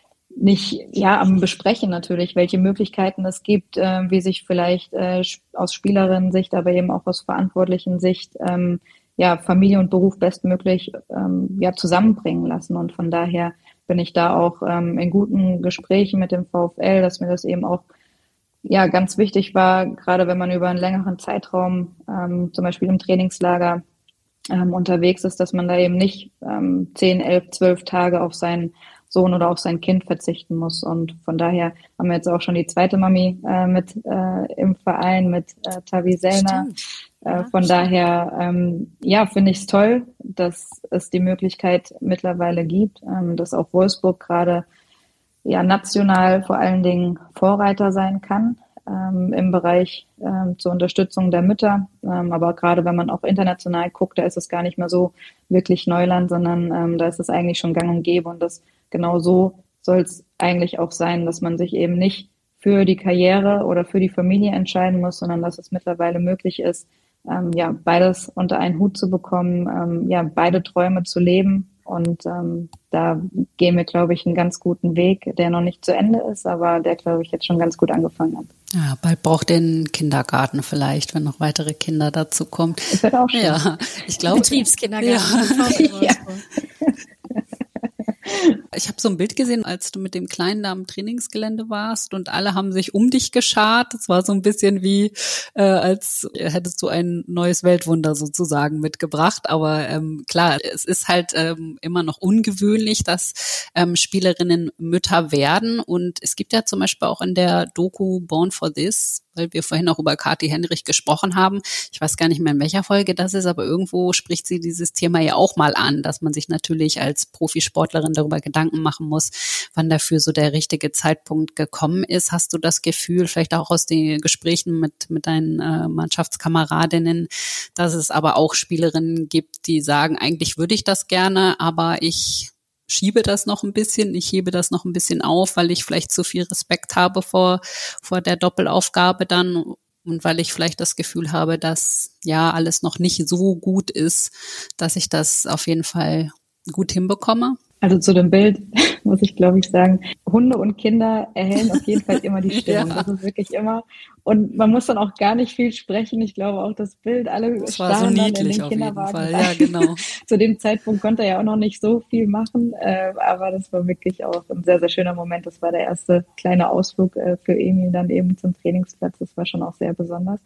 nicht ja am Besprechen natürlich, welche Möglichkeiten es gibt, äh, wie sich vielleicht äh, aus Spielerinnen-Sicht, aber eben auch aus verantwortlichen Sicht ähm, ja Familie und Beruf bestmöglich ähm, ja zusammenbringen lassen. Und von daher bin ich da auch ähm, in guten Gesprächen mit dem VfL, dass mir das eben auch ja ganz wichtig war, gerade wenn man über einen längeren Zeitraum ähm, zum Beispiel im Trainingslager ähm, unterwegs ist, dass man da eben nicht ähm, zehn, elf, zwölf Tage auf seinen Sohn oder auf sein Kind verzichten muss. Und von daher haben wir jetzt auch schon die zweite Mami äh, mit äh, im Verein, mit äh, Tavi Sellner. Äh, von ja, daher, ähm, ja, finde ich es toll, dass es die Möglichkeit mittlerweile gibt, ähm, dass auch Wolfsburg gerade ja national vor allen Dingen Vorreiter sein kann ähm, im Bereich ähm, zur Unterstützung der Mütter. Ähm, aber gerade wenn man auch international guckt, da ist es gar nicht mehr so wirklich Neuland, sondern ähm, da ist es eigentlich schon gang und gäbe. Und das genau so soll es eigentlich auch sein, dass man sich eben nicht für die Karriere oder für die Familie entscheiden muss, sondern dass es mittlerweile möglich ist, ähm, ja beides unter einen Hut zu bekommen, ähm, ja beide Träume zu leben. Und ähm, da gehen wir, glaube ich, einen ganz guten Weg, der noch nicht zu Ende ist, aber der, glaube ich, jetzt schon ganz gut angefangen hat. Ja, bald braucht ihr einen Kindergarten vielleicht, wenn noch weitere Kinder dazu kommen. Das wird auch schön. Ja, ich glaube. Betriebskindergarten. Ja. Ja. Ich habe so ein Bild gesehen, als du mit dem Kleinen da am Trainingsgelände warst und alle haben sich um dich geschart. Es war so ein bisschen wie, äh, als hättest du ein neues Weltwunder sozusagen mitgebracht. Aber ähm, klar, es ist halt ähm, immer noch ungewöhnlich, dass ähm, Spielerinnen Mütter werden. Und es gibt ja zum Beispiel auch in der Doku Born for This, weil wir vorhin auch über Kathi Henrich gesprochen haben. Ich weiß gar nicht mehr, in welcher Folge das ist, aber irgendwo spricht sie dieses Thema ja auch mal an, dass man sich natürlich als Profisportlerin darüber Gedanken machen muss, wann dafür so der richtige Zeitpunkt gekommen ist. Hast du das Gefühl, vielleicht auch aus den Gesprächen mit, mit deinen äh, Mannschaftskameradinnen, dass es aber auch Spielerinnen gibt, die sagen, eigentlich würde ich das gerne, aber ich schiebe das noch ein bisschen, ich hebe das noch ein bisschen auf, weil ich vielleicht zu viel Respekt habe vor, vor der Doppelaufgabe dann und weil ich vielleicht das Gefühl habe, dass ja alles noch nicht so gut ist, dass ich das auf jeden Fall gut hinbekomme? Also zu dem Bild muss ich, glaube ich, sagen, Hunde und Kinder erhellen auf jeden Fall immer die Stimmung. Ja. Das ist wirklich immer. Und man muss dann auch gar nicht viel sprechen. Ich glaube auch das Bild, alle das war so starren dann in niedlich den auf jeden Kinderwagen. Fall. Ja, genau. Zu dem Zeitpunkt konnte er ja auch noch nicht so viel machen, äh, aber das war wirklich auch ein sehr, sehr schöner Moment. Das war der erste kleine Ausflug äh, für Emil dann eben zum Trainingsplatz. Das war schon auch sehr besonders.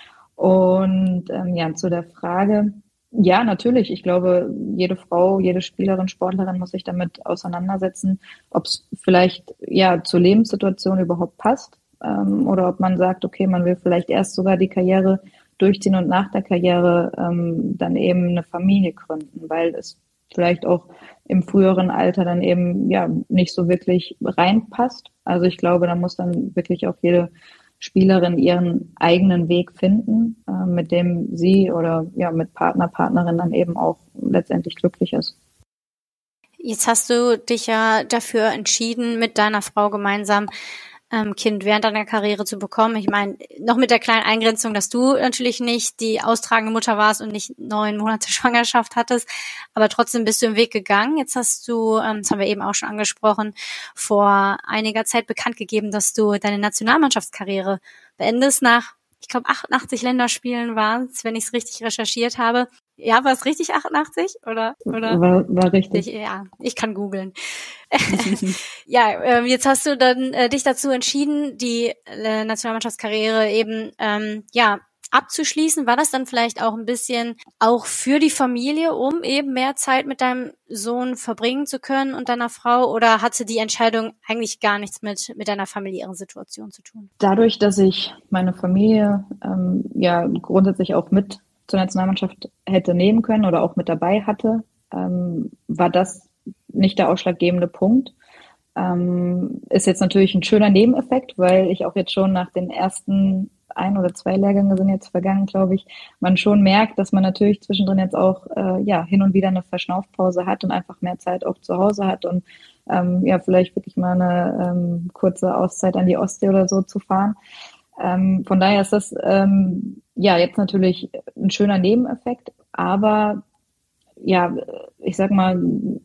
Und ähm, ja, zu der Frage, ja, natürlich. Ich glaube, jede Frau, jede Spielerin, Sportlerin muss sich damit auseinandersetzen, ob es vielleicht ja zur Lebenssituation überhaupt passt ähm, oder ob man sagt, okay, man will vielleicht erst sogar die Karriere durchziehen und nach der Karriere ähm, dann eben eine Familie gründen, weil es vielleicht auch im früheren Alter dann eben ja nicht so wirklich reinpasst. Also ich glaube, da muss dann wirklich auch jede Spielerin ihren eigenen Weg finden, äh, mit dem sie oder ja mit Partner, Partnerin dann eben auch letztendlich glücklich ist. Jetzt hast du dich ja dafür entschieden, mit deiner Frau gemeinsam ähm, Kind während deiner Karriere zu bekommen. Ich meine, noch mit der kleinen Eingrenzung, dass du natürlich nicht die austragende Mutter warst und nicht neun Monate Schwangerschaft hattest, aber trotzdem bist du im Weg gegangen. Jetzt hast du, ähm, das haben wir eben auch schon angesprochen, vor einiger Zeit bekannt gegeben, dass du deine Nationalmannschaftskarriere beendest nach, ich glaube, achtundachtzig Länderspielen waren es, wenn ich es richtig recherchiert habe. Ja, war es richtig achtundachtzig? Oder, oder? War, war richtig. Ich, ja, ich kann googeln. Ja, ähm, jetzt hast du dann äh, dich dazu entschieden, die äh, Nationalmannschaftskarriere eben ähm, ja abzuschließen. War das dann vielleicht auch ein bisschen auch für die Familie, um eben mehr Zeit mit deinem Sohn verbringen zu können und deiner Frau? Oder hatte die Entscheidung eigentlich gar nichts mit mit deiner familiären Situation zu tun? Dadurch, dass ich meine Familie ähm, ja grundsätzlich auch mit zur Nationalmannschaft hätte nehmen können oder auch mit dabei hatte, ähm, war das nicht der ausschlaggebende Punkt. Ähm, ist jetzt natürlich ein schöner Nebeneffekt, weil ich auch jetzt schon nach den ersten ein oder zwei Lehrgänge sind jetzt vergangen, glaube ich, man schon merkt, dass man natürlich zwischendrin jetzt auch äh, ja hin und wieder eine Verschnaufpause hat und einfach mehr Zeit auch zu Hause hat und ähm, ja vielleicht wirklich mal eine ähm, kurze Auszeit an die Ostsee oder so zu fahren. Ähm, von daher ist das ähm, ja jetzt natürlich ein schöner Nebeneffekt, aber ja, ich sag mal,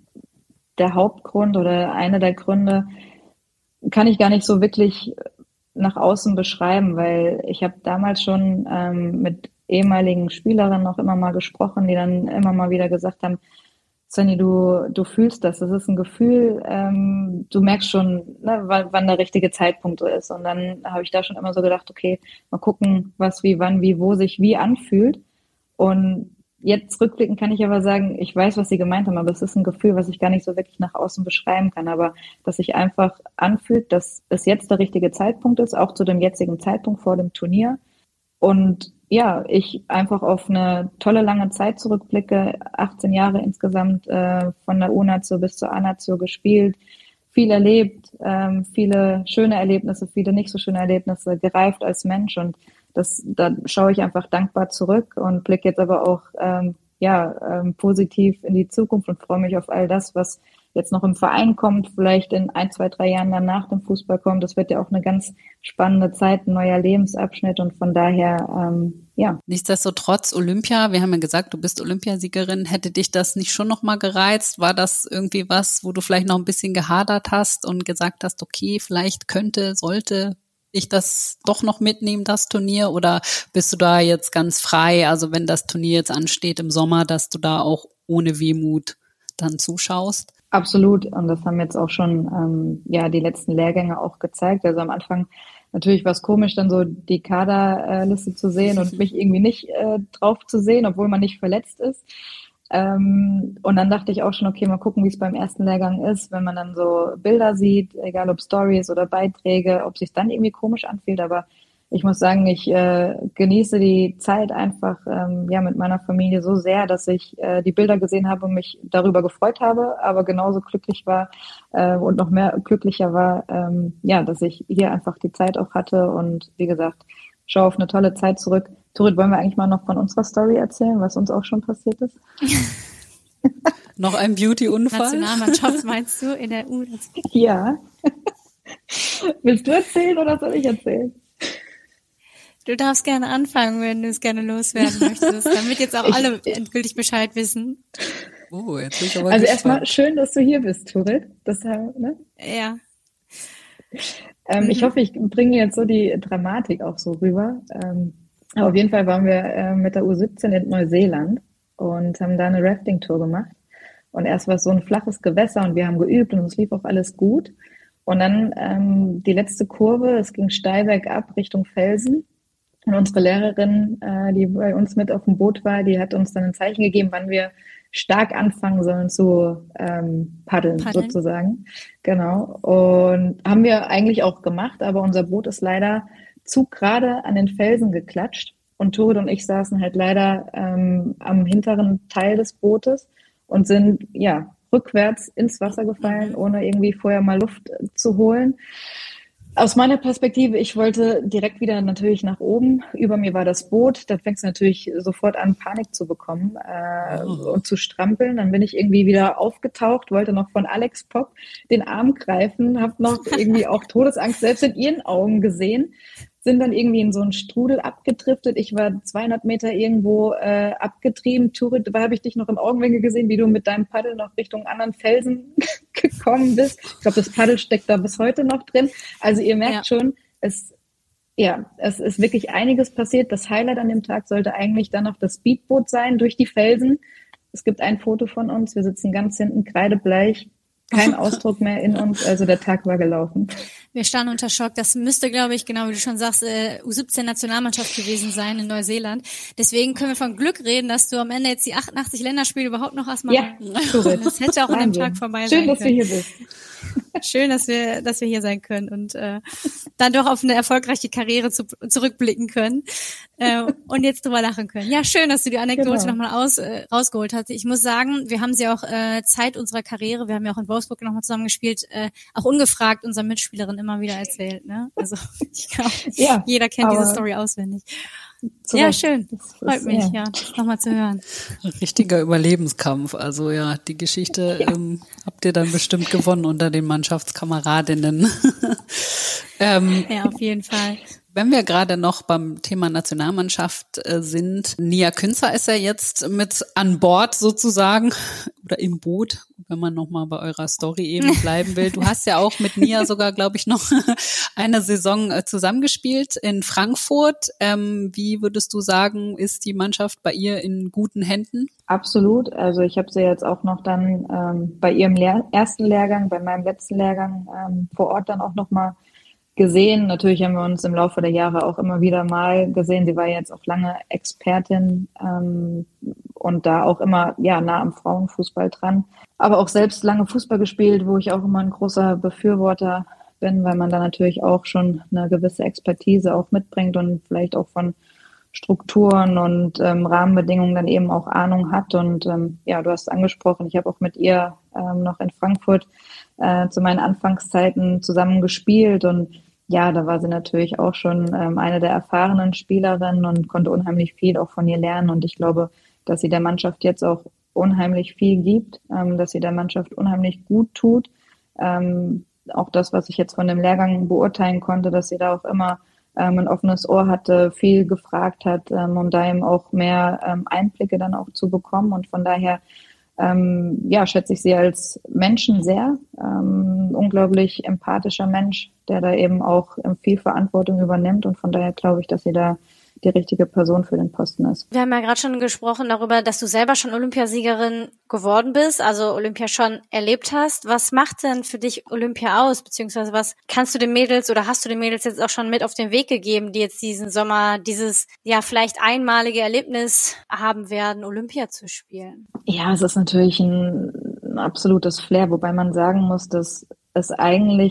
der Hauptgrund oder einer der Gründe kann ich gar nicht so wirklich nach außen beschreiben, weil ich habe damals schon ähm, mit ehemaligen Spielerinnen noch immer mal gesprochen, die dann immer mal wieder gesagt haben, Sunny, du, du fühlst das, das ist ein Gefühl, ähm, du merkst schon, ne, wann, wann der richtige Zeitpunkt so ist. Und dann habe ich da schon immer so gedacht, okay, mal gucken, was, wie, wann, wie, wo sich wie anfühlt. Und jetzt rückblickend kann ich aber sagen, ich weiß, was sie gemeint haben, aber es ist ein Gefühl, was ich gar nicht so wirklich nach außen beschreiben kann. Aber dass sich einfach anfühlt, dass es jetzt der richtige Zeitpunkt ist, auch zu dem jetzigen Zeitpunkt vor dem Turnier. Und ja, ich einfach auf eine tolle lange Zeit zurückblicke, achtzehn Jahre insgesamt äh, von der U-Nation bis zur A-Nation gespielt, viel erlebt, ähm, viele schöne Erlebnisse, viele nicht so schöne Erlebnisse, gereift als Mensch und das, da schaue ich einfach dankbar zurück und blicke jetzt aber auch ähm, ja ähm, positiv in die Zukunft und freue mich auf all das, was jetzt noch im Verein kommt, vielleicht in ein, zwei, drei Jahren dann nach dem Fußball kommt. Das wird ja auch eine ganz spannende Zeit, ein neuer Lebensabschnitt und von daher, ähm, ja. Nichtsdestotrotz Olympia, wir haben ja gesagt, du bist Olympiasiegerin, hätte dich das nicht schon nochmal gereizt? War das irgendwie was, wo du vielleicht noch ein bisschen gehadert hast und gesagt hast, okay, vielleicht könnte, sollte ich das doch noch mitnehmen, das Turnier? Oder bist du da jetzt ganz frei, also wenn das Turnier jetzt ansteht im Sommer, dass du da auch ohne Wehmut dann zuschaust? Absolut. Und das haben jetzt auch schon ähm, ja die letzten Lehrgänge auch gezeigt. Also am Anfang natürlich war es komisch, dann so die Kaderliste zu sehen und mich irgendwie nicht äh, drauf zu sehen, obwohl man nicht verletzt ist. Ähm, und dann dachte ich auch schon, okay, mal gucken, wie es beim ersten Lehrgang ist, wenn man dann so Bilder sieht, egal ob Stories oder Beiträge, ob sich dann irgendwie komisch anfühlt. Aber ich muss sagen, ich äh, genieße die Zeit einfach ähm, ja mit meiner Familie so sehr, dass ich äh, die Bilder gesehen habe und mich darüber gefreut habe, aber genauso glücklich war äh, und noch mehr glücklicher war, ähm, ja, dass ich hier einfach die Zeit auch hatte und wie gesagt, schaue auf eine tolle Zeit zurück. Turit, wollen wir eigentlich mal noch von unserer Story erzählen, was uns auch schon passiert ist? Noch ein Beauty-Unfall? Nationalmannschaft meinst du in der U? Ja. Willst du erzählen oder soll ich erzählen? Du darfst gerne anfangen, wenn du es gerne loswerden möchtest, damit jetzt auch alle endgültig Bescheid wissen. Oh, jetzt bin ich aber Also gespannt. erstmal schön, dass du hier bist, Turit. Das, ne? Ja. Ähm, Mhm. Ich hoffe, ich bringe jetzt so die Dramatik auch so rüber. Ähm, aber auf jeden Fall waren wir äh, mit der U siebzehn in Neuseeland und haben da eine Rafting-Tour gemacht. Und erst war es so ein flaches Gewässer und wir haben geübt und es lief auch alles gut. Und dann ähm, die letzte Kurve, es ging steil bergab Richtung Felsen. Und unsere Lehrerin, äh, die bei uns mit auf dem Boot war, die hat uns dann ein Zeichen gegeben, wann wir stark anfangen sollen zu ähm, paddeln, paddeln, sozusagen. Genau. Und haben wir eigentlich auch gemacht, aber unser Boot ist leider zu gerade an den Felsen geklatscht. Und Turit und ich saßen halt leider ähm, am hinteren Teil des Bootes und sind, ja, rückwärts ins Wasser gefallen, ohne irgendwie vorher mal Luft zu holen. Aus meiner Perspektive, ich wollte direkt wieder natürlich nach oben. Über mir war das Boot. Da fängst du natürlich sofort an, Panik zu bekommen äh, oh. und zu strampeln. Dann bin ich irgendwie wieder aufgetaucht, wollte noch von Alex Pop den Arm greifen, habe noch irgendwie auch Todesangst selbst in ihren Augen gesehen. Sind dann irgendwie in so einen Strudel abgedriftet. Ich war zweihundert Meter irgendwo äh, abgetrieben. Turit, da habe ich dich noch im Augenwinkel gesehen, wie du mit deinem Paddel noch Richtung anderen Felsen gekommen bist. Ich glaube, das Paddel steckt da bis heute noch drin. Also ihr merkt ja. schon, es, ja, es ist wirklich einiges passiert. Das Highlight an dem Tag sollte eigentlich dann noch das Speedboot sein durch die Felsen. Es gibt ein Foto von uns. Wir sitzen ganz hinten kreidebleich. Kein Ausdruck mehr in uns, also der Tag war gelaufen. Wir standen unter Schock. Das müsste, glaube ich, genau wie du schon sagst, äh, U siebzehn Nationalmannschaft gewesen sein in Neuseeland. Deswegen können wir von Glück reden, dass du am Ende jetzt die achtundachtzig Länderspiele überhaupt noch erstmal... Ja, Turit. Das hätte auch Wahnsinn. An dem Tag vorbei Schön, sein können. Schön, dass du hier bist. Schön, dass wir, dass wir hier sein können und äh, dann doch auf eine erfolgreiche Karriere zu, zurückblicken können äh, und jetzt drüber lachen können. Ja, schön, dass du die Anekdote genau. nochmal aus, äh, rausgeholt hast. Ich muss sagen, wir haben sie auch äh, Zeit unserer Karriere, wir haben ja auch in Wolfsburg nochmal zusammen gespielt, äh, auch ungefragt unserer Mitspielerin immer wieder erzählt. Ne? Also ich glaube, ja, jeder kennt diese Story auswendig. Ja, Recht. Schön. Das freut ist, mich, ja, ja das nochmal zu hören. Richtiger Überlebenskampf. Also ja, die Geschichte ja. ähm, habt ihr dann bestimmt gewonnen unter den Mannschaftskameradinnen. ähm, ja, auf jeden Fall. Wenn wir gerade noch beim Thema Nationalmannschaft äh, sind, Nia Künzer ist ja jetzt mit an Bord sozusagen oder im Boot, wenn man nochmal bei eurer Story eben bleiben will. Du hast ja auch mit Nia sogar, glaube ich, noch eine Saison äh, zusammengespielt in Frankfurt. Ähm, wie würdest du sagen, ist die Mannschaft bei ihr in guten Händen? Absolut. Also ich habe sie jetzt auch noch dann ähm, bei ihrem Lehr- ersten Lehrgang, bei meinem letzten Lehrgang ähm, vor Ort dann auch nochmal gesehen. Natürlich haben wir uns im Laufe der Jahre auch immer wieder mal gesehen. Sie war jetzt auch lange Expertin ähm, und da auch immer ja nah am Frauenfußball dran. Aber auch selbst lange Fußball gespielt, wo ich auch immer ein großer Befürworter bin, weil man da natürlich auch schon eine gewisse Expertise auch mitbringt und vielleicht auch von Strukturen und ähm, Rahmenbedingungen dann eben auch Ahnung hat. Und ähm, ja, du hast angesprochen, ich habe auch mit ihr ähm, noch in Frankfurt äh, zu meinen Anfangszeiten zusammen gespielt und ja, da war sie natürlich auch schon ähm, eine der erfahrenen Spielerinnen und konnte unheimlich viel auch von ihr lernen. Und ich glaube, dass sie der Mannschaft jetzt auch unheimlich viel gibt, ähm, dass sie der Mannschaft unheimlich gut tut. Ähm, auch das, was ich jetzt von dem Lehrgang beurteilen konnte, dass sie da auch immer ähm, ein offenes Ohr hatte, viel gefragt hat, ähm, um da eben auch mehr ähm, Einblicke dann auch zu bekommen. Und von daher ähm, ja, schätze ich sie als Menschen sehr. Ähm, unglaublich empathischer Mensch, der da eben auch viel Verantwortung übernimmt. Und von daher glaube ich, dass sie da die richtige Person für den Posten ist. Wir haben ja gerade schon gesprochen darüber, dass du selber schon Olympiasiegerin geworden bist, also Olympia schon erlebt hast. Was macht denn für dich Olympia aus? Beziehungsweise was kannst du den Mädels oder hast du den Mädels jetzt auch schon mit auf den Weg gegeben, die jetzt diesen Sommer dieses ja vielleicht einmalige Erlebnis haben werden, Olympia zu spielen? Ja, es ist natürlich ein, ein absolutes Flair, wobei man sagen muss, dass es eigentlich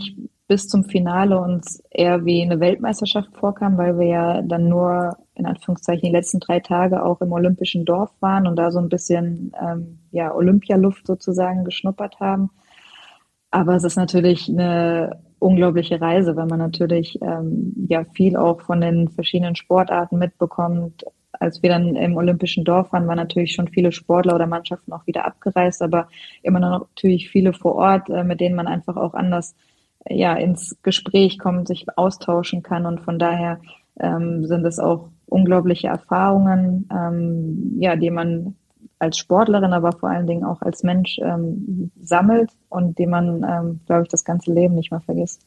bis zum Finale uns eher wie eine Weltmeisterschaft vorkam, weil wir ja dann nur in Anführungszeichen die letzten drei Tage auch im Olympischen Dorf waren und da so ein bisschen ähm, ja Olympialuft sozusagen geschnuppert haben. Aber es ist natürlich eine unglaubliche Reise, weil man natürlich ähm, ja viel auch von den verschiedenen Sportarten mitbekommt. Als wir dann im Olympischen Dorf waren, waren natürlich schon viele Sportler oder Mannschaften auch wieder abgereist, aber immer noch natürlich viele vor Ort, äh, mit denen man einfach auch anders äh, ja ins Gespräch kommt, sich austauschen kann. Und von daher ähm, sind es auch unglaubliche Erfahrungen, ähm, ja, die man als Sportlerin, aber vor allen Dingen auch als Mensch ähm, sammelt und die man, ähm, glaube ich, das ganze Leben nicht mehr vergisst.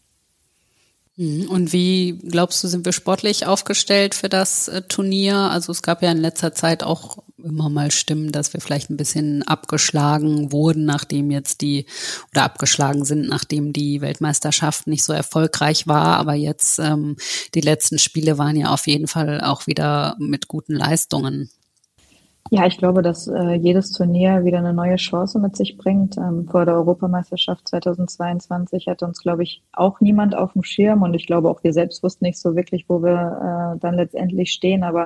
Und wie, glaubst du, sind wir sportlich aufgestellt für das äh, Turnier? Also es gab ja in letzter Zeit auch immer mal Stimmen, dass wir vielleicht ein bisschen abgeschlagen wurden, nachdem jetzt die, oder abgeschlagen sind, nachdem die Weltmeisterschaft nicht so erfolgreich war. Aber jetzt, ähm, die letzten Spiele waren ja auf jeden Fall auch wieder mit guten Leistungen. Ja, ich glaube, dass äh, jedes Turnier wieder eine neue Chance mit sich bringt. Ähm, vor der Europameisterschaft zweitausendzweiundzwanzig hatte uns, glaube ich, auch niemand auf dem Schirm. Und ich glaube, auch wir selbst wussten nicht so wirklich, wo wir äh, dann letztendlich stehen. Aber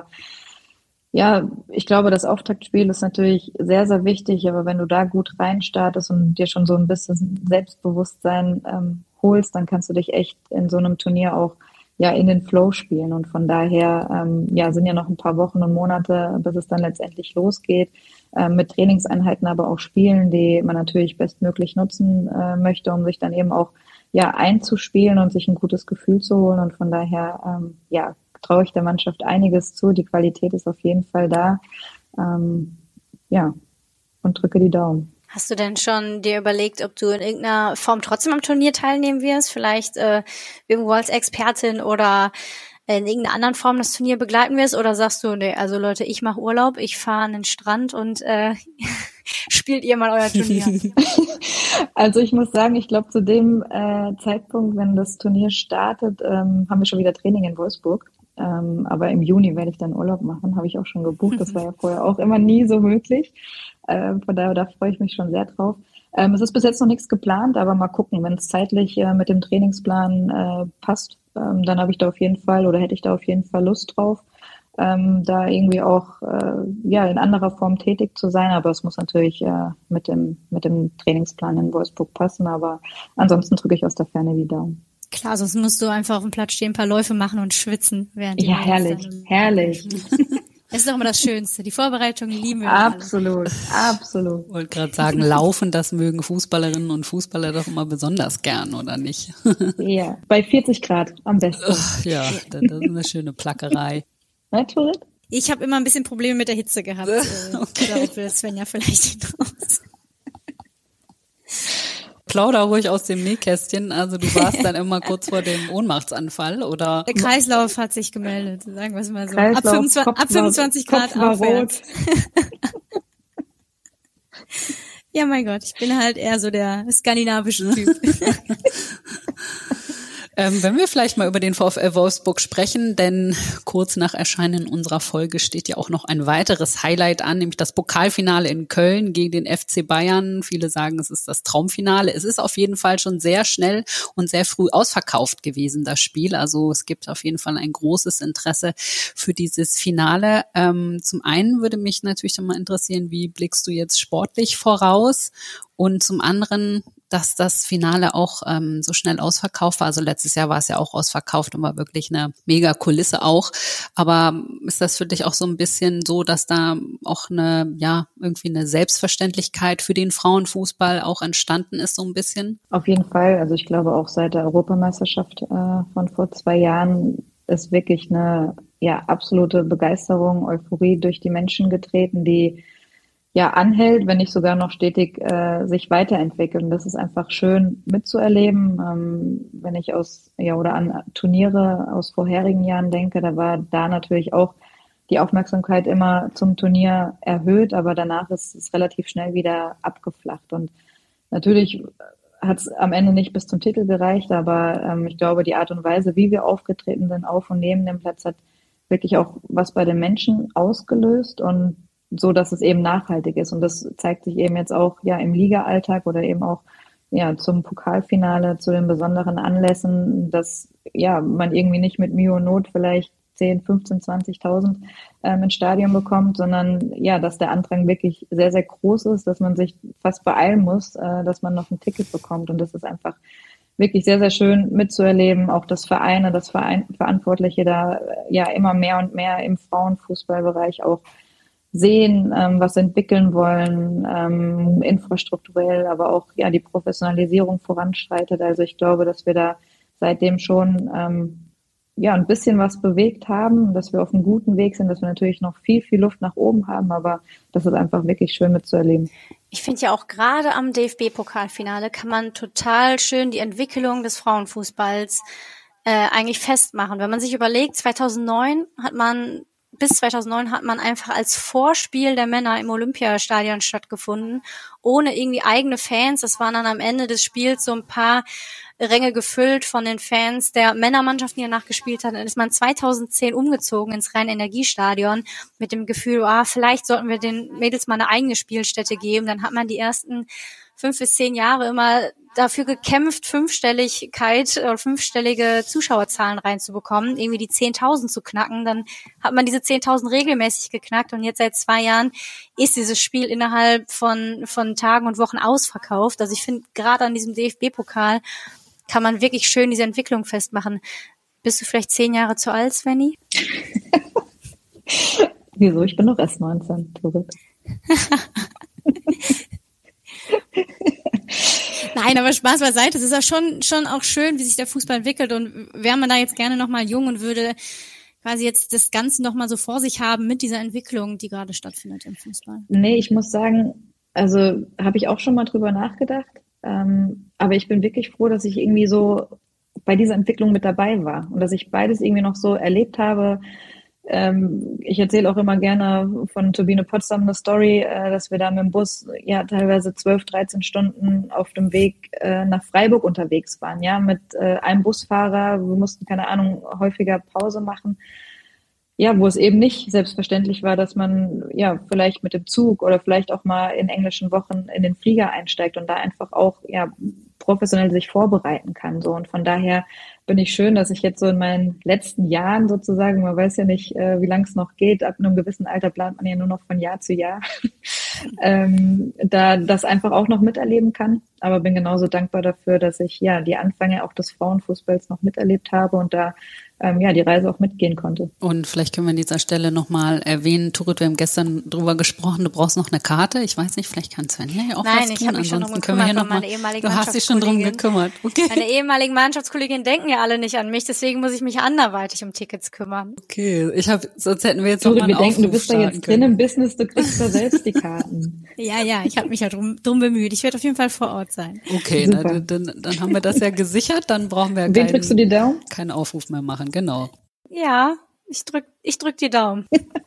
ja, ich glaube, das Auftaktspiel ist natürlich sehr, sehr wichtig. Aber wenn du da gut reinstartest und dir schon so ein bisschen Selbstbewusstsein ähm, holst, dann kannst du dich echt in so einem Turnier auch ja in den Flow spielen. Und von daher ähm, ja sind ja noch ein paar Wochen und Monate, bis es dann letztendlich losgeht, äh, mit Trainingseinheiten, aber auch Spielen, die man natürlich bestmöglich nutzen äh, möchte, um sich dann eben auch ja einzuspielen und sich ein gutes Gefühl zu holen. Und von daher ähm, ja traue ich der Mannschaft einiges zu. Die Qualität ist auf jeden Fall da. Ähm, ja, und drücke die Daumen. Hast du denn schon dir überlegt, ob du in irgendeiner Form trotzdem am Turnier teilnehmen wirst? Vielleicht äh, irgendwo als Expertin oder in irgendeiner anderen Form das Turnier begleiten wirst? Oder sagst du, nee, also Leute, ich mache Urlaub, ich fahre an den Strand und äh, spielt ihr mal euer Turnier? Also ich muss sagen, ich glaube, zu dem äh, Zeitpunkt, wenn das Turnier startet, ähm, haben wir schon wieder Training in Wolfsburg. Ähm, aber im Juni werde ich dann Urlaub machen, habe ich auch schon gebucht. Das war ja vorher auch immer nie so möglich. Äh, von daher, da freue ich mich schon sehr drauf. Ähm, es ist bis jetzt noch nichts geplant, aber mal gucken, wenn es zeitlich äh, mit dem Trainingsplan äh, passt, ähm, dann habe ich da auf jeden Fall oder hätte ich da auf jeden Fall Lust drauf, ähm, da irgendwie auch äh, ja in anderer Form tätig zu sein. Aber es muss natürlich äh, mit dem mit dem Trainingsplan in Wolfsburg passen. Aber ansonsten drücke ich aus der Ferne die Daumen. Klar, sonst musst du einfach auf dem Platz stehen, ein paar Läufe machen und schwitzen. Während ja, herrlich, herrlich. Das ist doch immer das Schönste. Die Vorbereitung lieben wir Absolut, alle. Absolut. Ich wollte gerade sagen, laufen, das mögen Fußballerinnen und Fußballer doch immer besonders gern, oder nicht? Ja, bei vierzig Grad am besten. Ach, ja, das ist eine schöne Plackerei. Na, Turit? Ich habe immer ein bisschen Probleme mit der Hitze gehabt. Okay. Darauf will Svenja vielleicht hinaus. Plauder ruhig aus dem Nähkästchen. Also du warst dann immer kurz vor dem Ohnmachtsanfall, oder? Der Kreislauf hat sich gemeldet, sagen wir es mal so. Kreislauf, ab fünfundzwanzig, Kopf ab fünfundzwanzig war, Grad Kopf war aufwärts. Ja, mein Gott, ich bin halt eher so der skandinavische Typ. Ähm, wenn wir vielleicht mal über den VfL Wolfsburg sprechen, denn kurz nach Erscheinen unserer Folge steht ja auch noch ein weiteres Highlight an, nämlich das Pokalfinale in Köln gegen den F C Bayern. Viele sagen, es ist das Traumfinale. Es ist auf jeden Fall schon sehr schnell und sehr früh ausverkauft gewesen, das Spiel. Also es gibt auf jeden Fall ein großes Interesse für dieses Finale. Ähm, zum einen würde mich natürlich dann mal interessieren, wie blickst du jetzt sportlich voraus? Und zum anderen, dass das Finale auch ähm, so schnell ausverkauft war. Also letztes Jahr war es ja auch ausverkauft und war wirklich eine mega Kulisse auch. Aber ist das für dich auch so ein bisschen so, dass da auch eine, ja, irgendwie eine Selbstverständlichkeit für den Frauenfußball auch entstanden ist, so ein bisschen? Auf jeden Fall. Also ich glaube auch seit der Europameisterschaft äh, von vor zwei Jahren ist wirklich eine ja absolute Begeisterung, Euphorie durch die Menschen getreten, die ja anhält, wenn nicht sogar noch stetig äh, sich weiterentwickelt. Und das ist einfach schön mitzuerleben. Ähm, wenn ich aus ja oder an Turniere aus vorherigen Jahren denke, da war da natürlich auch die Aufmerksamkeit immer zum Turnier erhöht, aber danach ist es relativ schnell wieder abgeflacht. Und natürlich hat es am Ende nicht bis zum Titel gereicht, aber ähm, ich glaube, die Art und Weise, wie wir aufgetreten sind, auf und neben dem Platz, hat wirklich auch was bei den Menschen ausgelöst und so, dass es eben nachhaltig ist. Und das zeigt sich eben jetzt auch ja im Liga-Alltag oder eben auch ja, zum Pokalfinale, zu den besonderen Anlässen, dass ja man irgendwie nicht mit Mühe und Not vielleicht zehn, fünfzehn, zwanzigtausend ähm, ins Stadion bekommt, sondern ja, dass der Andrang wirklich sehr, sehr groß ist, dass man sich fast beeilen muss, äh, dass man noch ein Ticket bekommt. Und das ist einfach wirklich sehr, sehr schön mitzuerleben, auch dass Vereine, dass Verein, Verantwortliche da ja immer mehr und mehr im Frauenfußballbereich auch sehen, ähm, was entwickeln wollen, ähm, infrastrukturell, aber auch ja die Professionalisierung voranschreitet. Also ich glaube, dass wir da seitdem schon ähm, ja ein bisschen was bewegt haben, dass wir auf einem guten Weg sind, dass wir natürlich noch viel, viel Luft nach oben haben, aber das ist einfach wirklich schön mitzuerleben. Ich finde ja auch gerade am D F B-Pokalfinale kann man total schön die Entwicklung des Frauenfußballs äh, eigentlich festmachen. Wenn man sich überlegt, zweitausendneun hat man Bis zweitausendneun hat man einfach als Vorspiel der Männer im Olympiastadion stattgefunden, ohne irgendwie eigene Fans. Das waren dann am Ende des Spiels so ein paar Ränge gefüllt von den Fans der Männermannschaften, die danach gespielt hatten. Dann ist man zweitausendzehn umgezogen ins Rhein-Energiestadion mit dem Gefühl, ah, vielleicht sollten wir den Mädels mal eine eigene Spielstätte geben. Dann hat man die ersten fünf bis zehn Jahre immer dafür gekämpft, Fünfstelligkeit oder fünfstellige Zuschauerzahlen reinzubekommen, irgendwie die zehntausend zu knacken. Dann hat man diese zehntausend regelmäßig geknackt und jetzt seit zwei Jahren ist dieses Spiel innerhalb von von Tagen und Wochen ausverkauft. Also ich finde, gerade an diesem D F B-Pokal kann man wirklich schön diese Entwicklung festmachen. Bist du vielleicht zehn Jahre zu alt, Svenny? Wieso? Ich bin doch erst neunzehn, Turit. Nein, aber Spaß beiseite. Es ist ja schon schon auch schön, wie sich der Fußball entwickelt, und wäre man da jetzt gerne nochmal jung und würde quasi jetzt das Ganze nochmal so vor sich haben mit dieser Entwicklung, die gerade stattfindet im Fußball. Nee, ich muss sagen, also habe ich auch schon mal drüber nachgedacht, ähm, aber ich bin wirklich froh, dass ich irgendwie so bei dieser Entwicklung mit dabei war und dass ich beides irgendwie noch so erlebt habe. Ähm, ich erzähle auch immer gerne von Turbine Potsdam eine Story, äh, dass wir da mit dem Bus ja teilweise zwölf, dreizehn Stunden auf dem Weg äh, nach Freiburg unterwegs waren, ja, mit äh, einem Busfahrer. Wir mussten, keine Ahnung, häufiger Pause machen. Ja, wo es eben nicht selbstverständlich war, dass man ja vielleicht mit dem Zug oder vielleicht auch mal in englischen Wochen in den Flieger einsteigt und da einfach auch ja professionell sich vorbereiten kann. So, und von daher bin ich schön, dass ich jetzt so in meinen letzten Jahren sozusagen, man weiß ja nicht, äh, wie lange es noch geht, ab einem gewissen Alter plant man ja nur noch von Jahr zu Jahr, ähm, da das einfach auch noch miterleben kann. Aber bin genauso dankbar dafür, dass ich ja die Anfänge auch des Frauenfußballs noch miterlebt habe und da ähm, ja die Reise auch mitgehen konnte. Und vielleicht können wir an dieser Stelle nochmal erwähnen, Turit, wir haben gestern drüber gesprochen, du brauchst noch eine Karte. Ich weiß nicht, vielleicht kann Sven ja auch Nein, was tun. ich habe mich schon drum können wir hier gekümmert, noch mal, meine ehemalige du hast dich schon drum gekümmert. Okay. Meine ehemaligen Mannschaftskolleginnen denken ja alle nicht an mich, deswegen muss ich mich anderweitig um Tickets kümmern. Okay, ich habe, sonst hätten wir jetzt Turit, noch mal einen wir denken, du Aufruf bist da jetzt drin im Business, du kriegst da selbst die Karten. Ja, ja, ich habe mich ja drum, drum bemüht. Ich werde auf jeden Fall vor Ort sein. Okay, na, dann, dann haben wir das ja gesichert, dann brauchen wir Wen drückst du die Daumen? keinen Aufruf mehr machen, genau. Ja, ich drück, ich drück die Daumen.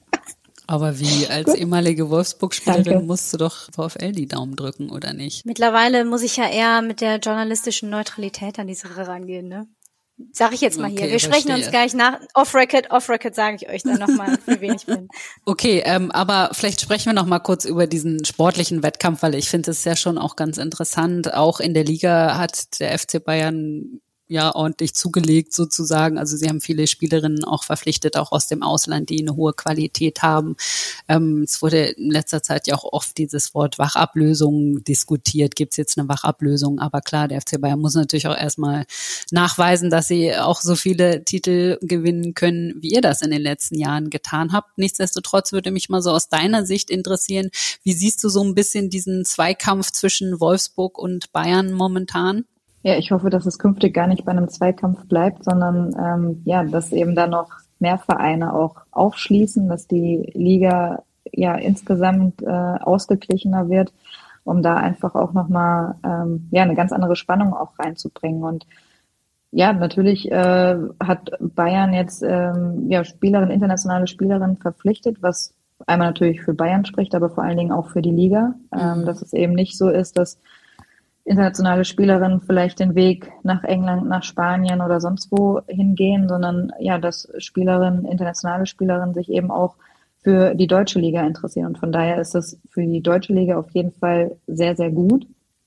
Aber wie, als Gut. ehemalige Wolfsburg-Spielerin Danke. musst du doch VfL die Daumen drücken, oder nicht? Mittlerweile muss ich ja eher mit der journalistischen Neutralität an die Sache rangehen, ne? Sag ich jetzt mal Okay, hier. Wir sprechen verstehe. uns gleich nach. Off-Record, Off-Record sage ich euch dann nochmal, für wen ich bin. Okay, ähm, aber vielleicht sprechen wir noch mal kurz über diesen sportlichen Wettkampf, weil ich finde es ja schon auch ganz interessant. Auch in der Liga hat der F C Bayern ja ordentlich zugelegt sozusagen. Also sie haben viele Spielerinnen auch verpflichtet, auch aus dem Ausland, die eine hohe Qualität haben. Ähm, es wurde in letzter Zeit ja auch oft dieses Wort Wachablösung diskutiert. Gibt es jetzt eine Wachablösung? Aber klar, der F C Bayern muss natürlich auch erstmal nachweisen, dass sie auch so viele Titel gewinnen können, wie ihr das in den letzten Jahren getan habt. Nichtsdestotrotz würde mich mal so aus deiner Sicht interessieren, wie siehst du so ein bisschen diesen Zweikampf zwischen Wolfsburg und Bayern momentan? Ja, ich hoffe, dass es künftig gar nicht bei einem Zweikampf bleibt, sondern ähm, ja, dass eben da noch mehr Vereine auch aufschließen, dass die Liga ja insgesamt äh, ausgeglichener wird, um da einfach auch nochmal ähm, ja, eine ganz andere Spannung auch reinzubringen. Und ja, natürlich äh, hat Bayern jetzt ähm, ja Spielerinnen, internationale Spielerinnen verpflichtet, was einmal natürlich für Bayern spricht, aber vor allen Dingen auch für die Liga, ähm, dass es eben nicht so ist, dass internationale Spielerinnen vielleicht den Weg nach England, nach Spanien oder sonst wo hingehen, sondern ja, dass Spielerinnen, internationale Spielerinnen sich eben auch für die deutsche Liga interessieren. Und von daher ist es für die deutsche Liga auf jeden Fall sehr, sehr gut.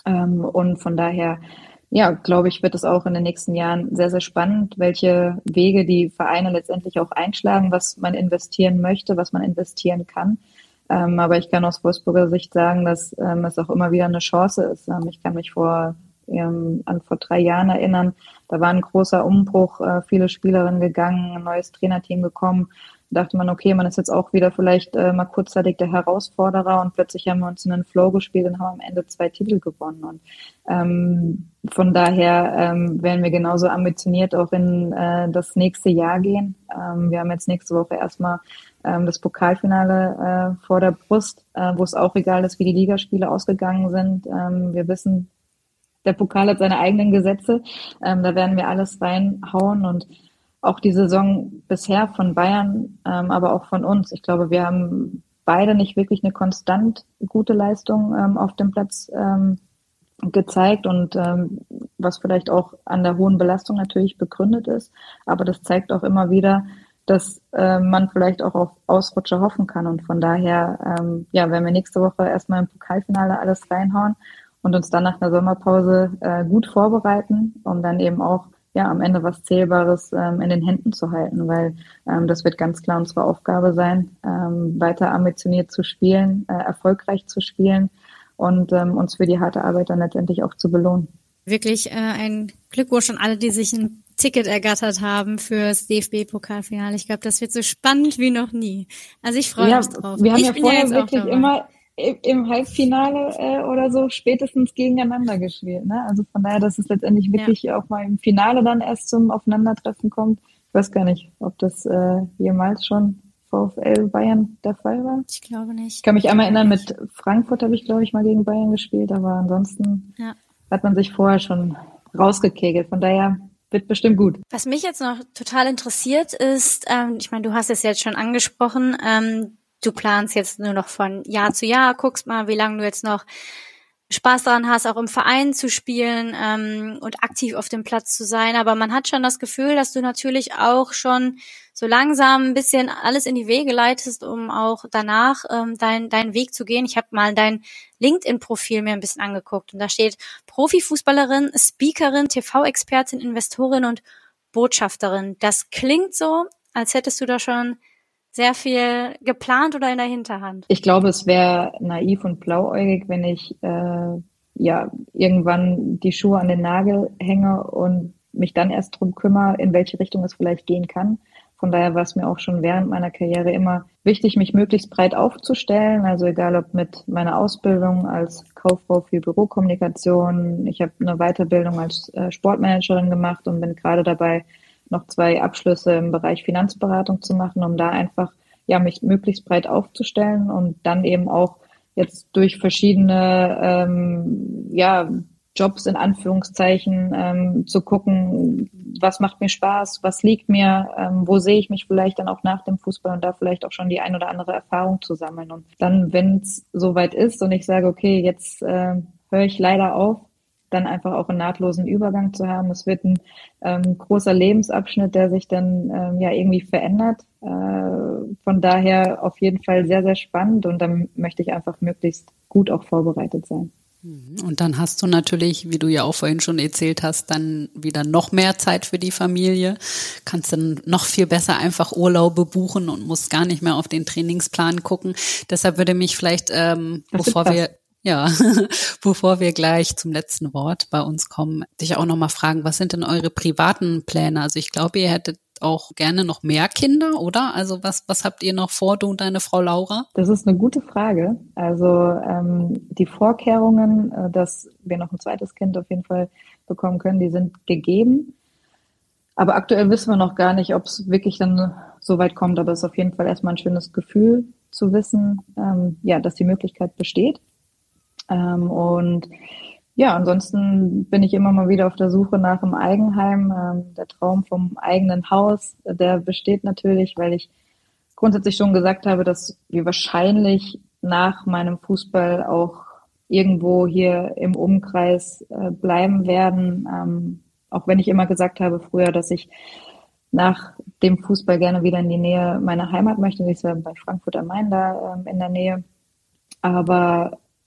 Ähm, und von daher, ja, glaube ich, wird es auch in den nächsten Jahren sehr, sehr spannend, welche Wege die Vereine letztendlich auch einschlagen, was man investieren möchte, was man investieren kann. Ähm, aber ich kann aus Wolfsburger Sicht sagen, dass ähm, es auch immer wieder eine Chance ist. Ähm, ich kann mich vor, ähm, an vor drei Jahren erinnern, da war ein großer Umbruch, äh, viele Spielerinnen gegangen, ein neues Trainerteam gekommen. Da dachte man, okay, man ist jetzt auch wieder vielleicht äh, mal kurzzeitig der Herausforderer und plötzlich haben wir uns in einen Flow gespielt und haben am Ende zwei Titel gewonnen. Und ähm, von daher ähm, werden wir genauso ambitioniert auch in äh, das nächste Jahr gehen. Ähm, wir haben jetzt nächste Woche erstmal ähm, das Pokalfinale äh, vor der Brust, äh, wo es auch egal ist, wie die Ligaspiele ausgegangen sind. Ähm, wir wissen, der Pokal hat seine eigenen Gesetze. Ähm, da werden wir alles reinhauen und auch die Saison bisher von Bayern, ähm, aber auch von uns. Ich glaube, wir haben beide nicht wirklich eine konstant gute Leistung ähm, auf dem Platz ähm, gezeigt und ähm, was vielleicht auch an der hohen Belastung natürlich begründet ist. Aber das zeigt auch immer wieder, dass äh, man vielleicht auch auf Ausrutscher hoffen kann. Und von daher, ähm, ja, werden wir nächste Woche erstmal im Pokalfinale alles reinhauen und uns dann nach einer Sommerpause äh, gut vorbereiten, um dann eben auch ja am Ende was Zählbares ähm, in den Händen zu halten, weil ähm, das wird ganz klar unsere Aufgabe sein, ähm, weiter ambitioniert zu spielen, äh, erfolgreich zu spielen und ähm, uns für die harte Arbeit dann letztendlich auch zu belohnen. Wirklich äh, ein Glückwunsch an alle, die sich ein Ticket ergattert haben fürs D F B-Pokalfinale. Ich glaube, das wird so spannend wie noch nie. Also ich freue ja, mich drauf. Wir haben ich ja bin vorher ja jetzt wirklich auch dabei. immer im Halbfinale äh, oder so spätestens gegeneinander gespielt. Ne? Also von daher, dass es letztendlich wirklich ja. auch mal im Finale dann erst zum Aufeinandertreffen kommt. Ich weiß gar nicht, ob das äh, jemals schon VfL Bayern der Fall war. Ich glaube nicht. Ich kann mich einmal erinnern, mit Frankfurt habe ich, glaube ich, mal gegen Bayern gespielt, aber ansonsten ja. hat man sich vorher schon rausgekegelt. Von daher wird bestimmt gut. Was mich jetzt noch total interessiert ist, ähm, ich meine, du hast es jetzt schon angesprochen, ähm, du planst jetzt nur noch von Jahr zu Jahr, guckst mal, wie lange du jetzt noch Spaß daran hast, auch im Verein zu spielen ähm, und aktiv auf dem Platz zu sein. Aber man hat schon das Gefühl, dass du natürlich auch schon so langsam ein bisschen alles in die Wege leitest, um auch danach ähm, dein, deinen Weg zu gehen. Ich habe mal dein LinkedIn-Profil mir ein bisschen angeguckt und da steht Profifußballerin, Speakerin, T V-Expertin, Investorin und Botschafterin. Das klingt so, als hättest du da schon sehr viel geplant oder in der Hinterhand? Ich glaube, es wäre naiv und blauäugig, wenn ich äh, ja irgendwann die Schuhe an den Nagel hänge und mich dann erst drum kümmere, in welche Richtung es vielleicht gehen kann. Von daher war es mir auch schon während meiner Karriere immer wichtig, mich möglichst breit aufzustellen. Also egal ob mit meiner Ausbildung als Kauffrau für Bürokommunikation. Ich habe eine Weiterbildung als äh, Sportmanagerin gemacht und bin gerade dabei, noch zwei Abschlüsse im Bereich Finanzberatung zu machen, um da einfach ja mich möglichst breit aufzustellen und dann eben auch jetzt durch verschiedene ähm, ja Jobs in Anführungszeichen ähm, zu gucken, was macht mir Spaß, was liegt mir, ähm, wo sehe ich mich vielleicht dann auch nach dem Fußball und da vielleicht auch schon die ein oder andere Erfahrung zu sammeln. Und dann, wenn es soweit ist und ich sage, okay, jetzt äh, höre ich leider auf, dann einfach auch einen nahtlosen Übergang zu haben. Es wird ein ähm, großer Lebensabschnitt, der sich dann ähm, ja irgendwie verändert. Äh, von daher auf jeden Fall sehr, sehr spannend und dann möchte ich einfach möglichst gut auch vorbereitet sein. Und dann hast du natürlich, wie du ja auch vorhin schon erzählt hast, dann wieder noch mehr Zeit für die Familie. Kannst dann noch viel besser einfach Urlaube buchen und musst gar nicht mehr auf den Trainingsplan gucken. Deshalb würde mich vielleicht, ähm, bevor wir Ja, bevor wir gleich zum letzten Wort bei uns kommen, dich auch nochmal fragen, was sind denn eure privaten Pläne? Also ich glaube, ihr hättet auch gerne noch mehr Kinder, oder? Also was was habt ihr noch vor, du und deine Frau Laura? Das ist eine gute Frage. Also ähm, die Vorkehrungen, äh, dass wir noch ein zweites Kind auf jeden Fall bekommen können, die sind gegeben. Aber aktuell wissen wir noch gar nicht, ob es wirklich dann so weit kommt. Aber es ist auf jeden Fall erstmal ein schönes Gefühl zu wissen, ähm, ja, dass die Möglichkeit besteht. Ähm, und ja, ansonsten bin ich immer mal wieder auf der Suche nach einem Eigenheim. Ähm, der Traum vom eigenen Haus, der besteht natürlich, weil ich grundsätzlich schon gesagt habe, dass wir wahrscheinlich nach meinem Fußball auch irgendwo hier im Umkreis äh, bleiben werden. Ähm, auch wenn ich immer gesagt habe früher, dass ich nach dem Fußball gerne wieder in die Nähe meiner Heimat möchte. Ich war bei Frankfurt am Main da ähm, in der Nähe. Aber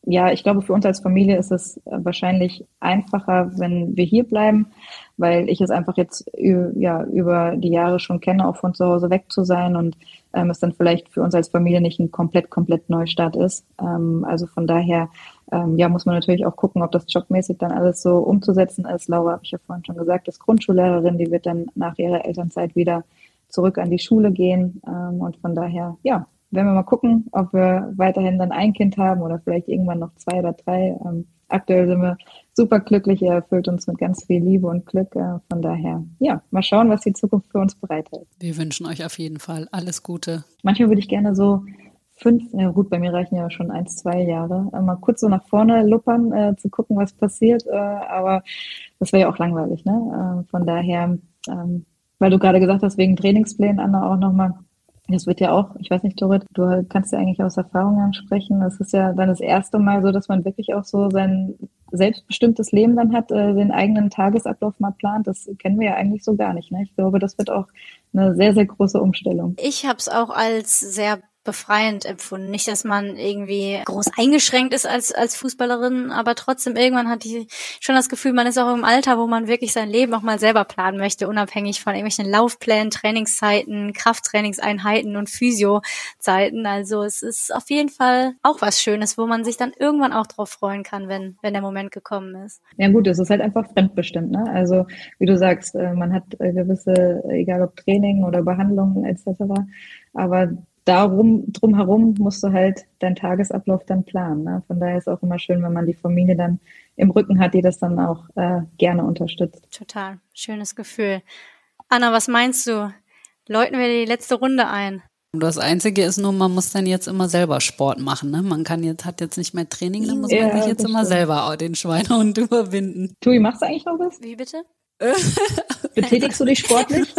ja, ich glaube, für uns als Familie ist es wahrscheinlich einfacher, wenn wir hier bleiben, weil ich es einfach jetzt ja über die Jahre schon kenne, auch von zu Hause weg zu sein und ähm, es dann vielleicht für uns als Familie nicht ein komplett, komplett Neustart ist. Ähm, also von daher ähm, ja, muss man natürlich auch gucken, ob das jobmäßig dann alles so umzusetzen ist. Laura, habe ich ja vorhin schon gesagt, ist Grundschullehrerin, die wird dann nach ihrer Elternzeit wieder zurück an die Schule gehen. Ähm, und von daher, ja, werden wir mal gucken, ob wir weiterhin dann ein Kind haben oder vielleicht irgendwann noch zwei oder drei. Ähm, aktuell sind wir super glücklich, er erfüllt uns mit ganz viel Liebe und Glück. Äh, von daher, ja, mal schauen, was die Zukunft für uns bereithält. Wir wünschen euch auf jeden Fall alles Gute. Manchmal würde ich gerne so fünf, ja gut, bei mir reichen ja schon eins, zwei Jahre, äh, mal kurz so nach vorne luppern, äh, zu gucken, was passiert. Äh, aber das wäre ja auch langweilig, ne? Äh, von daher, ähm, weil du gerade gesagt hast, wegen Trainingsplänen, Anna, auch nochmal, das wird ja auch, ich weiß nicht, Dorit, du kannst ja eigentlich aus Erfahrungen sprechen. Das ist ja dann das erste Mal so, dass man wirklich auch so sein selbstbestimmtes Leben dann hat, äh, den eigenen Tagesablauf mal plant. Das kennen wir ja eigentlich so gar nicht, ne? Ich glaube, das wird auch eine sehr, sehr große Umstellung. Ich habe es auch als sehr befreiend empfunden. Nicht, dass man irgendwie groß eingeschränkt ist als als Fußballerin, aber trotzdem irgendwann hatte ich schon das Gefühl, man ist auch im Alter, wo man wirklich sein Leben auch mal selber planen möchte, unabhängig von irgendwelchen Laufplänen, Trainingszeiten, Krafttrainingseinheiten und Physiozeiten. Also es ist auf jeden Fall auch was Schönes, wo man sich dann irgendwann auch drauf freuen kann, wenn wenn der Moment gekommen ist. Ja gut, es ist halt einfach fremdbestimmt, ne? Also wie du sagst, man hat gewisse, egal ob Training oder Behandlungen et cetera, aber darum, drumherum musst du halt deinen Tagesablauf dann planen. Ne? Von daher ist es auch immer schön, wenn man die Familie dann im Rücken hat, die das dann auch äh, gerne unterstützt. Total. Schönes Gefühl. Anna, was meinst du? Läuten wir die letzte Runde ein? Das Einzige ist nur, man muss dann jetzt immer selber Sport machen. Ne? Man kann jetzt, hat jetzt nicht mehr Training, dann muss ja, man sich jetzt immer stimmt. selber den Schweinehund überwinden. Tui, machst du eigentlich noch was? Wie bitte? Betätigst du dich sportlich?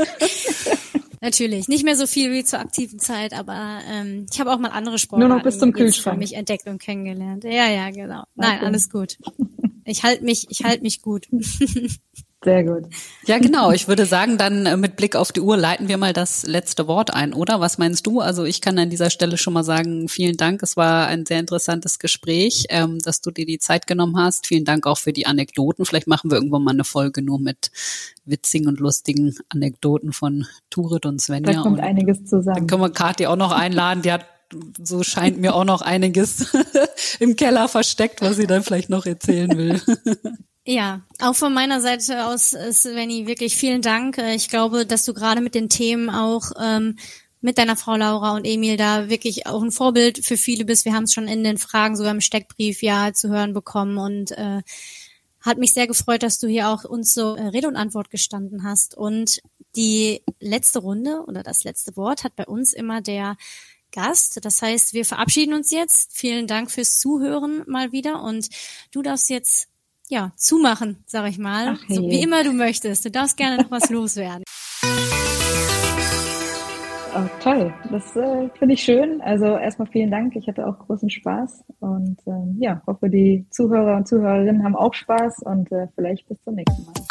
Natürlich, nicht mehr so viel wie zur aktiven Zeit, aber ähm, ich habe auch mal andere Sportarten Nur noch bis zum Kühlschrank. für mich entdeckt und kennengelernt. Ja, ja, genau. Nein, okay. Alles gut. Ich halte mich, ich halte mich gut. Sehr gut. Ja, genau. Ich würde sagen, dann äh, mit Blick auf die Uhr leiten wir mal das letzte Wort ein, oder? Was meinst du? Also ich kann an dieser Stelle schon mal sagen, vielen Dank. Es war ein sehr interessantes Gespräch, ähm, dass du dir die Zeit genommen hast. Vielen Dank auch für die Anekdoten. Vielleicht machen wir irgendwann mal eine Folge nur mit witzigen und lustigen Anekdoten von Turit und Svenja. Da kommt und einiges zusammen. Dann können wir Kathi auch noch einladen. Die hat, so scheint mir, auch noch einiges im Keller versteckt, was sie dann vielleicht noch erzählen will. Ja, auch von meiner Seite aus, Sveni, wirklich vielen Dank. Ich glaube, dass du gerade mit den Themen auch ähm, mit deiner Frau Laura und Emil da wirklich auch ein Vorbild für viele bist. Wir haben es schon in den Fragen, sogar im Steckbrief, ja, zu hören bekommen und äh, hat mich sehr gefreut, dass du hier auch uns so äh, Rede und Antwort gestanden hast. Und die letzte Runde oder das letzte Wort hat bei uns immer der Gast. Das heißt, wir verabschieden uns jetzt. Vielen Dank fürs Zuhören mal wieder und du darfst jetzt ja, zumachen, sag ich mal. Ach, hey. So wie immer du möchtest. Du darfst gerne noch was loswerden. Oh, toll, das äh, finde ich schön. Also erstmal vielen Dank. Ich hatte auch großen Spaß und ähm, ja, hoffe, die Zuhörer und Zuhörerinnen haben auch Spaß und äh, vielleicht bis zum nächsten Mal.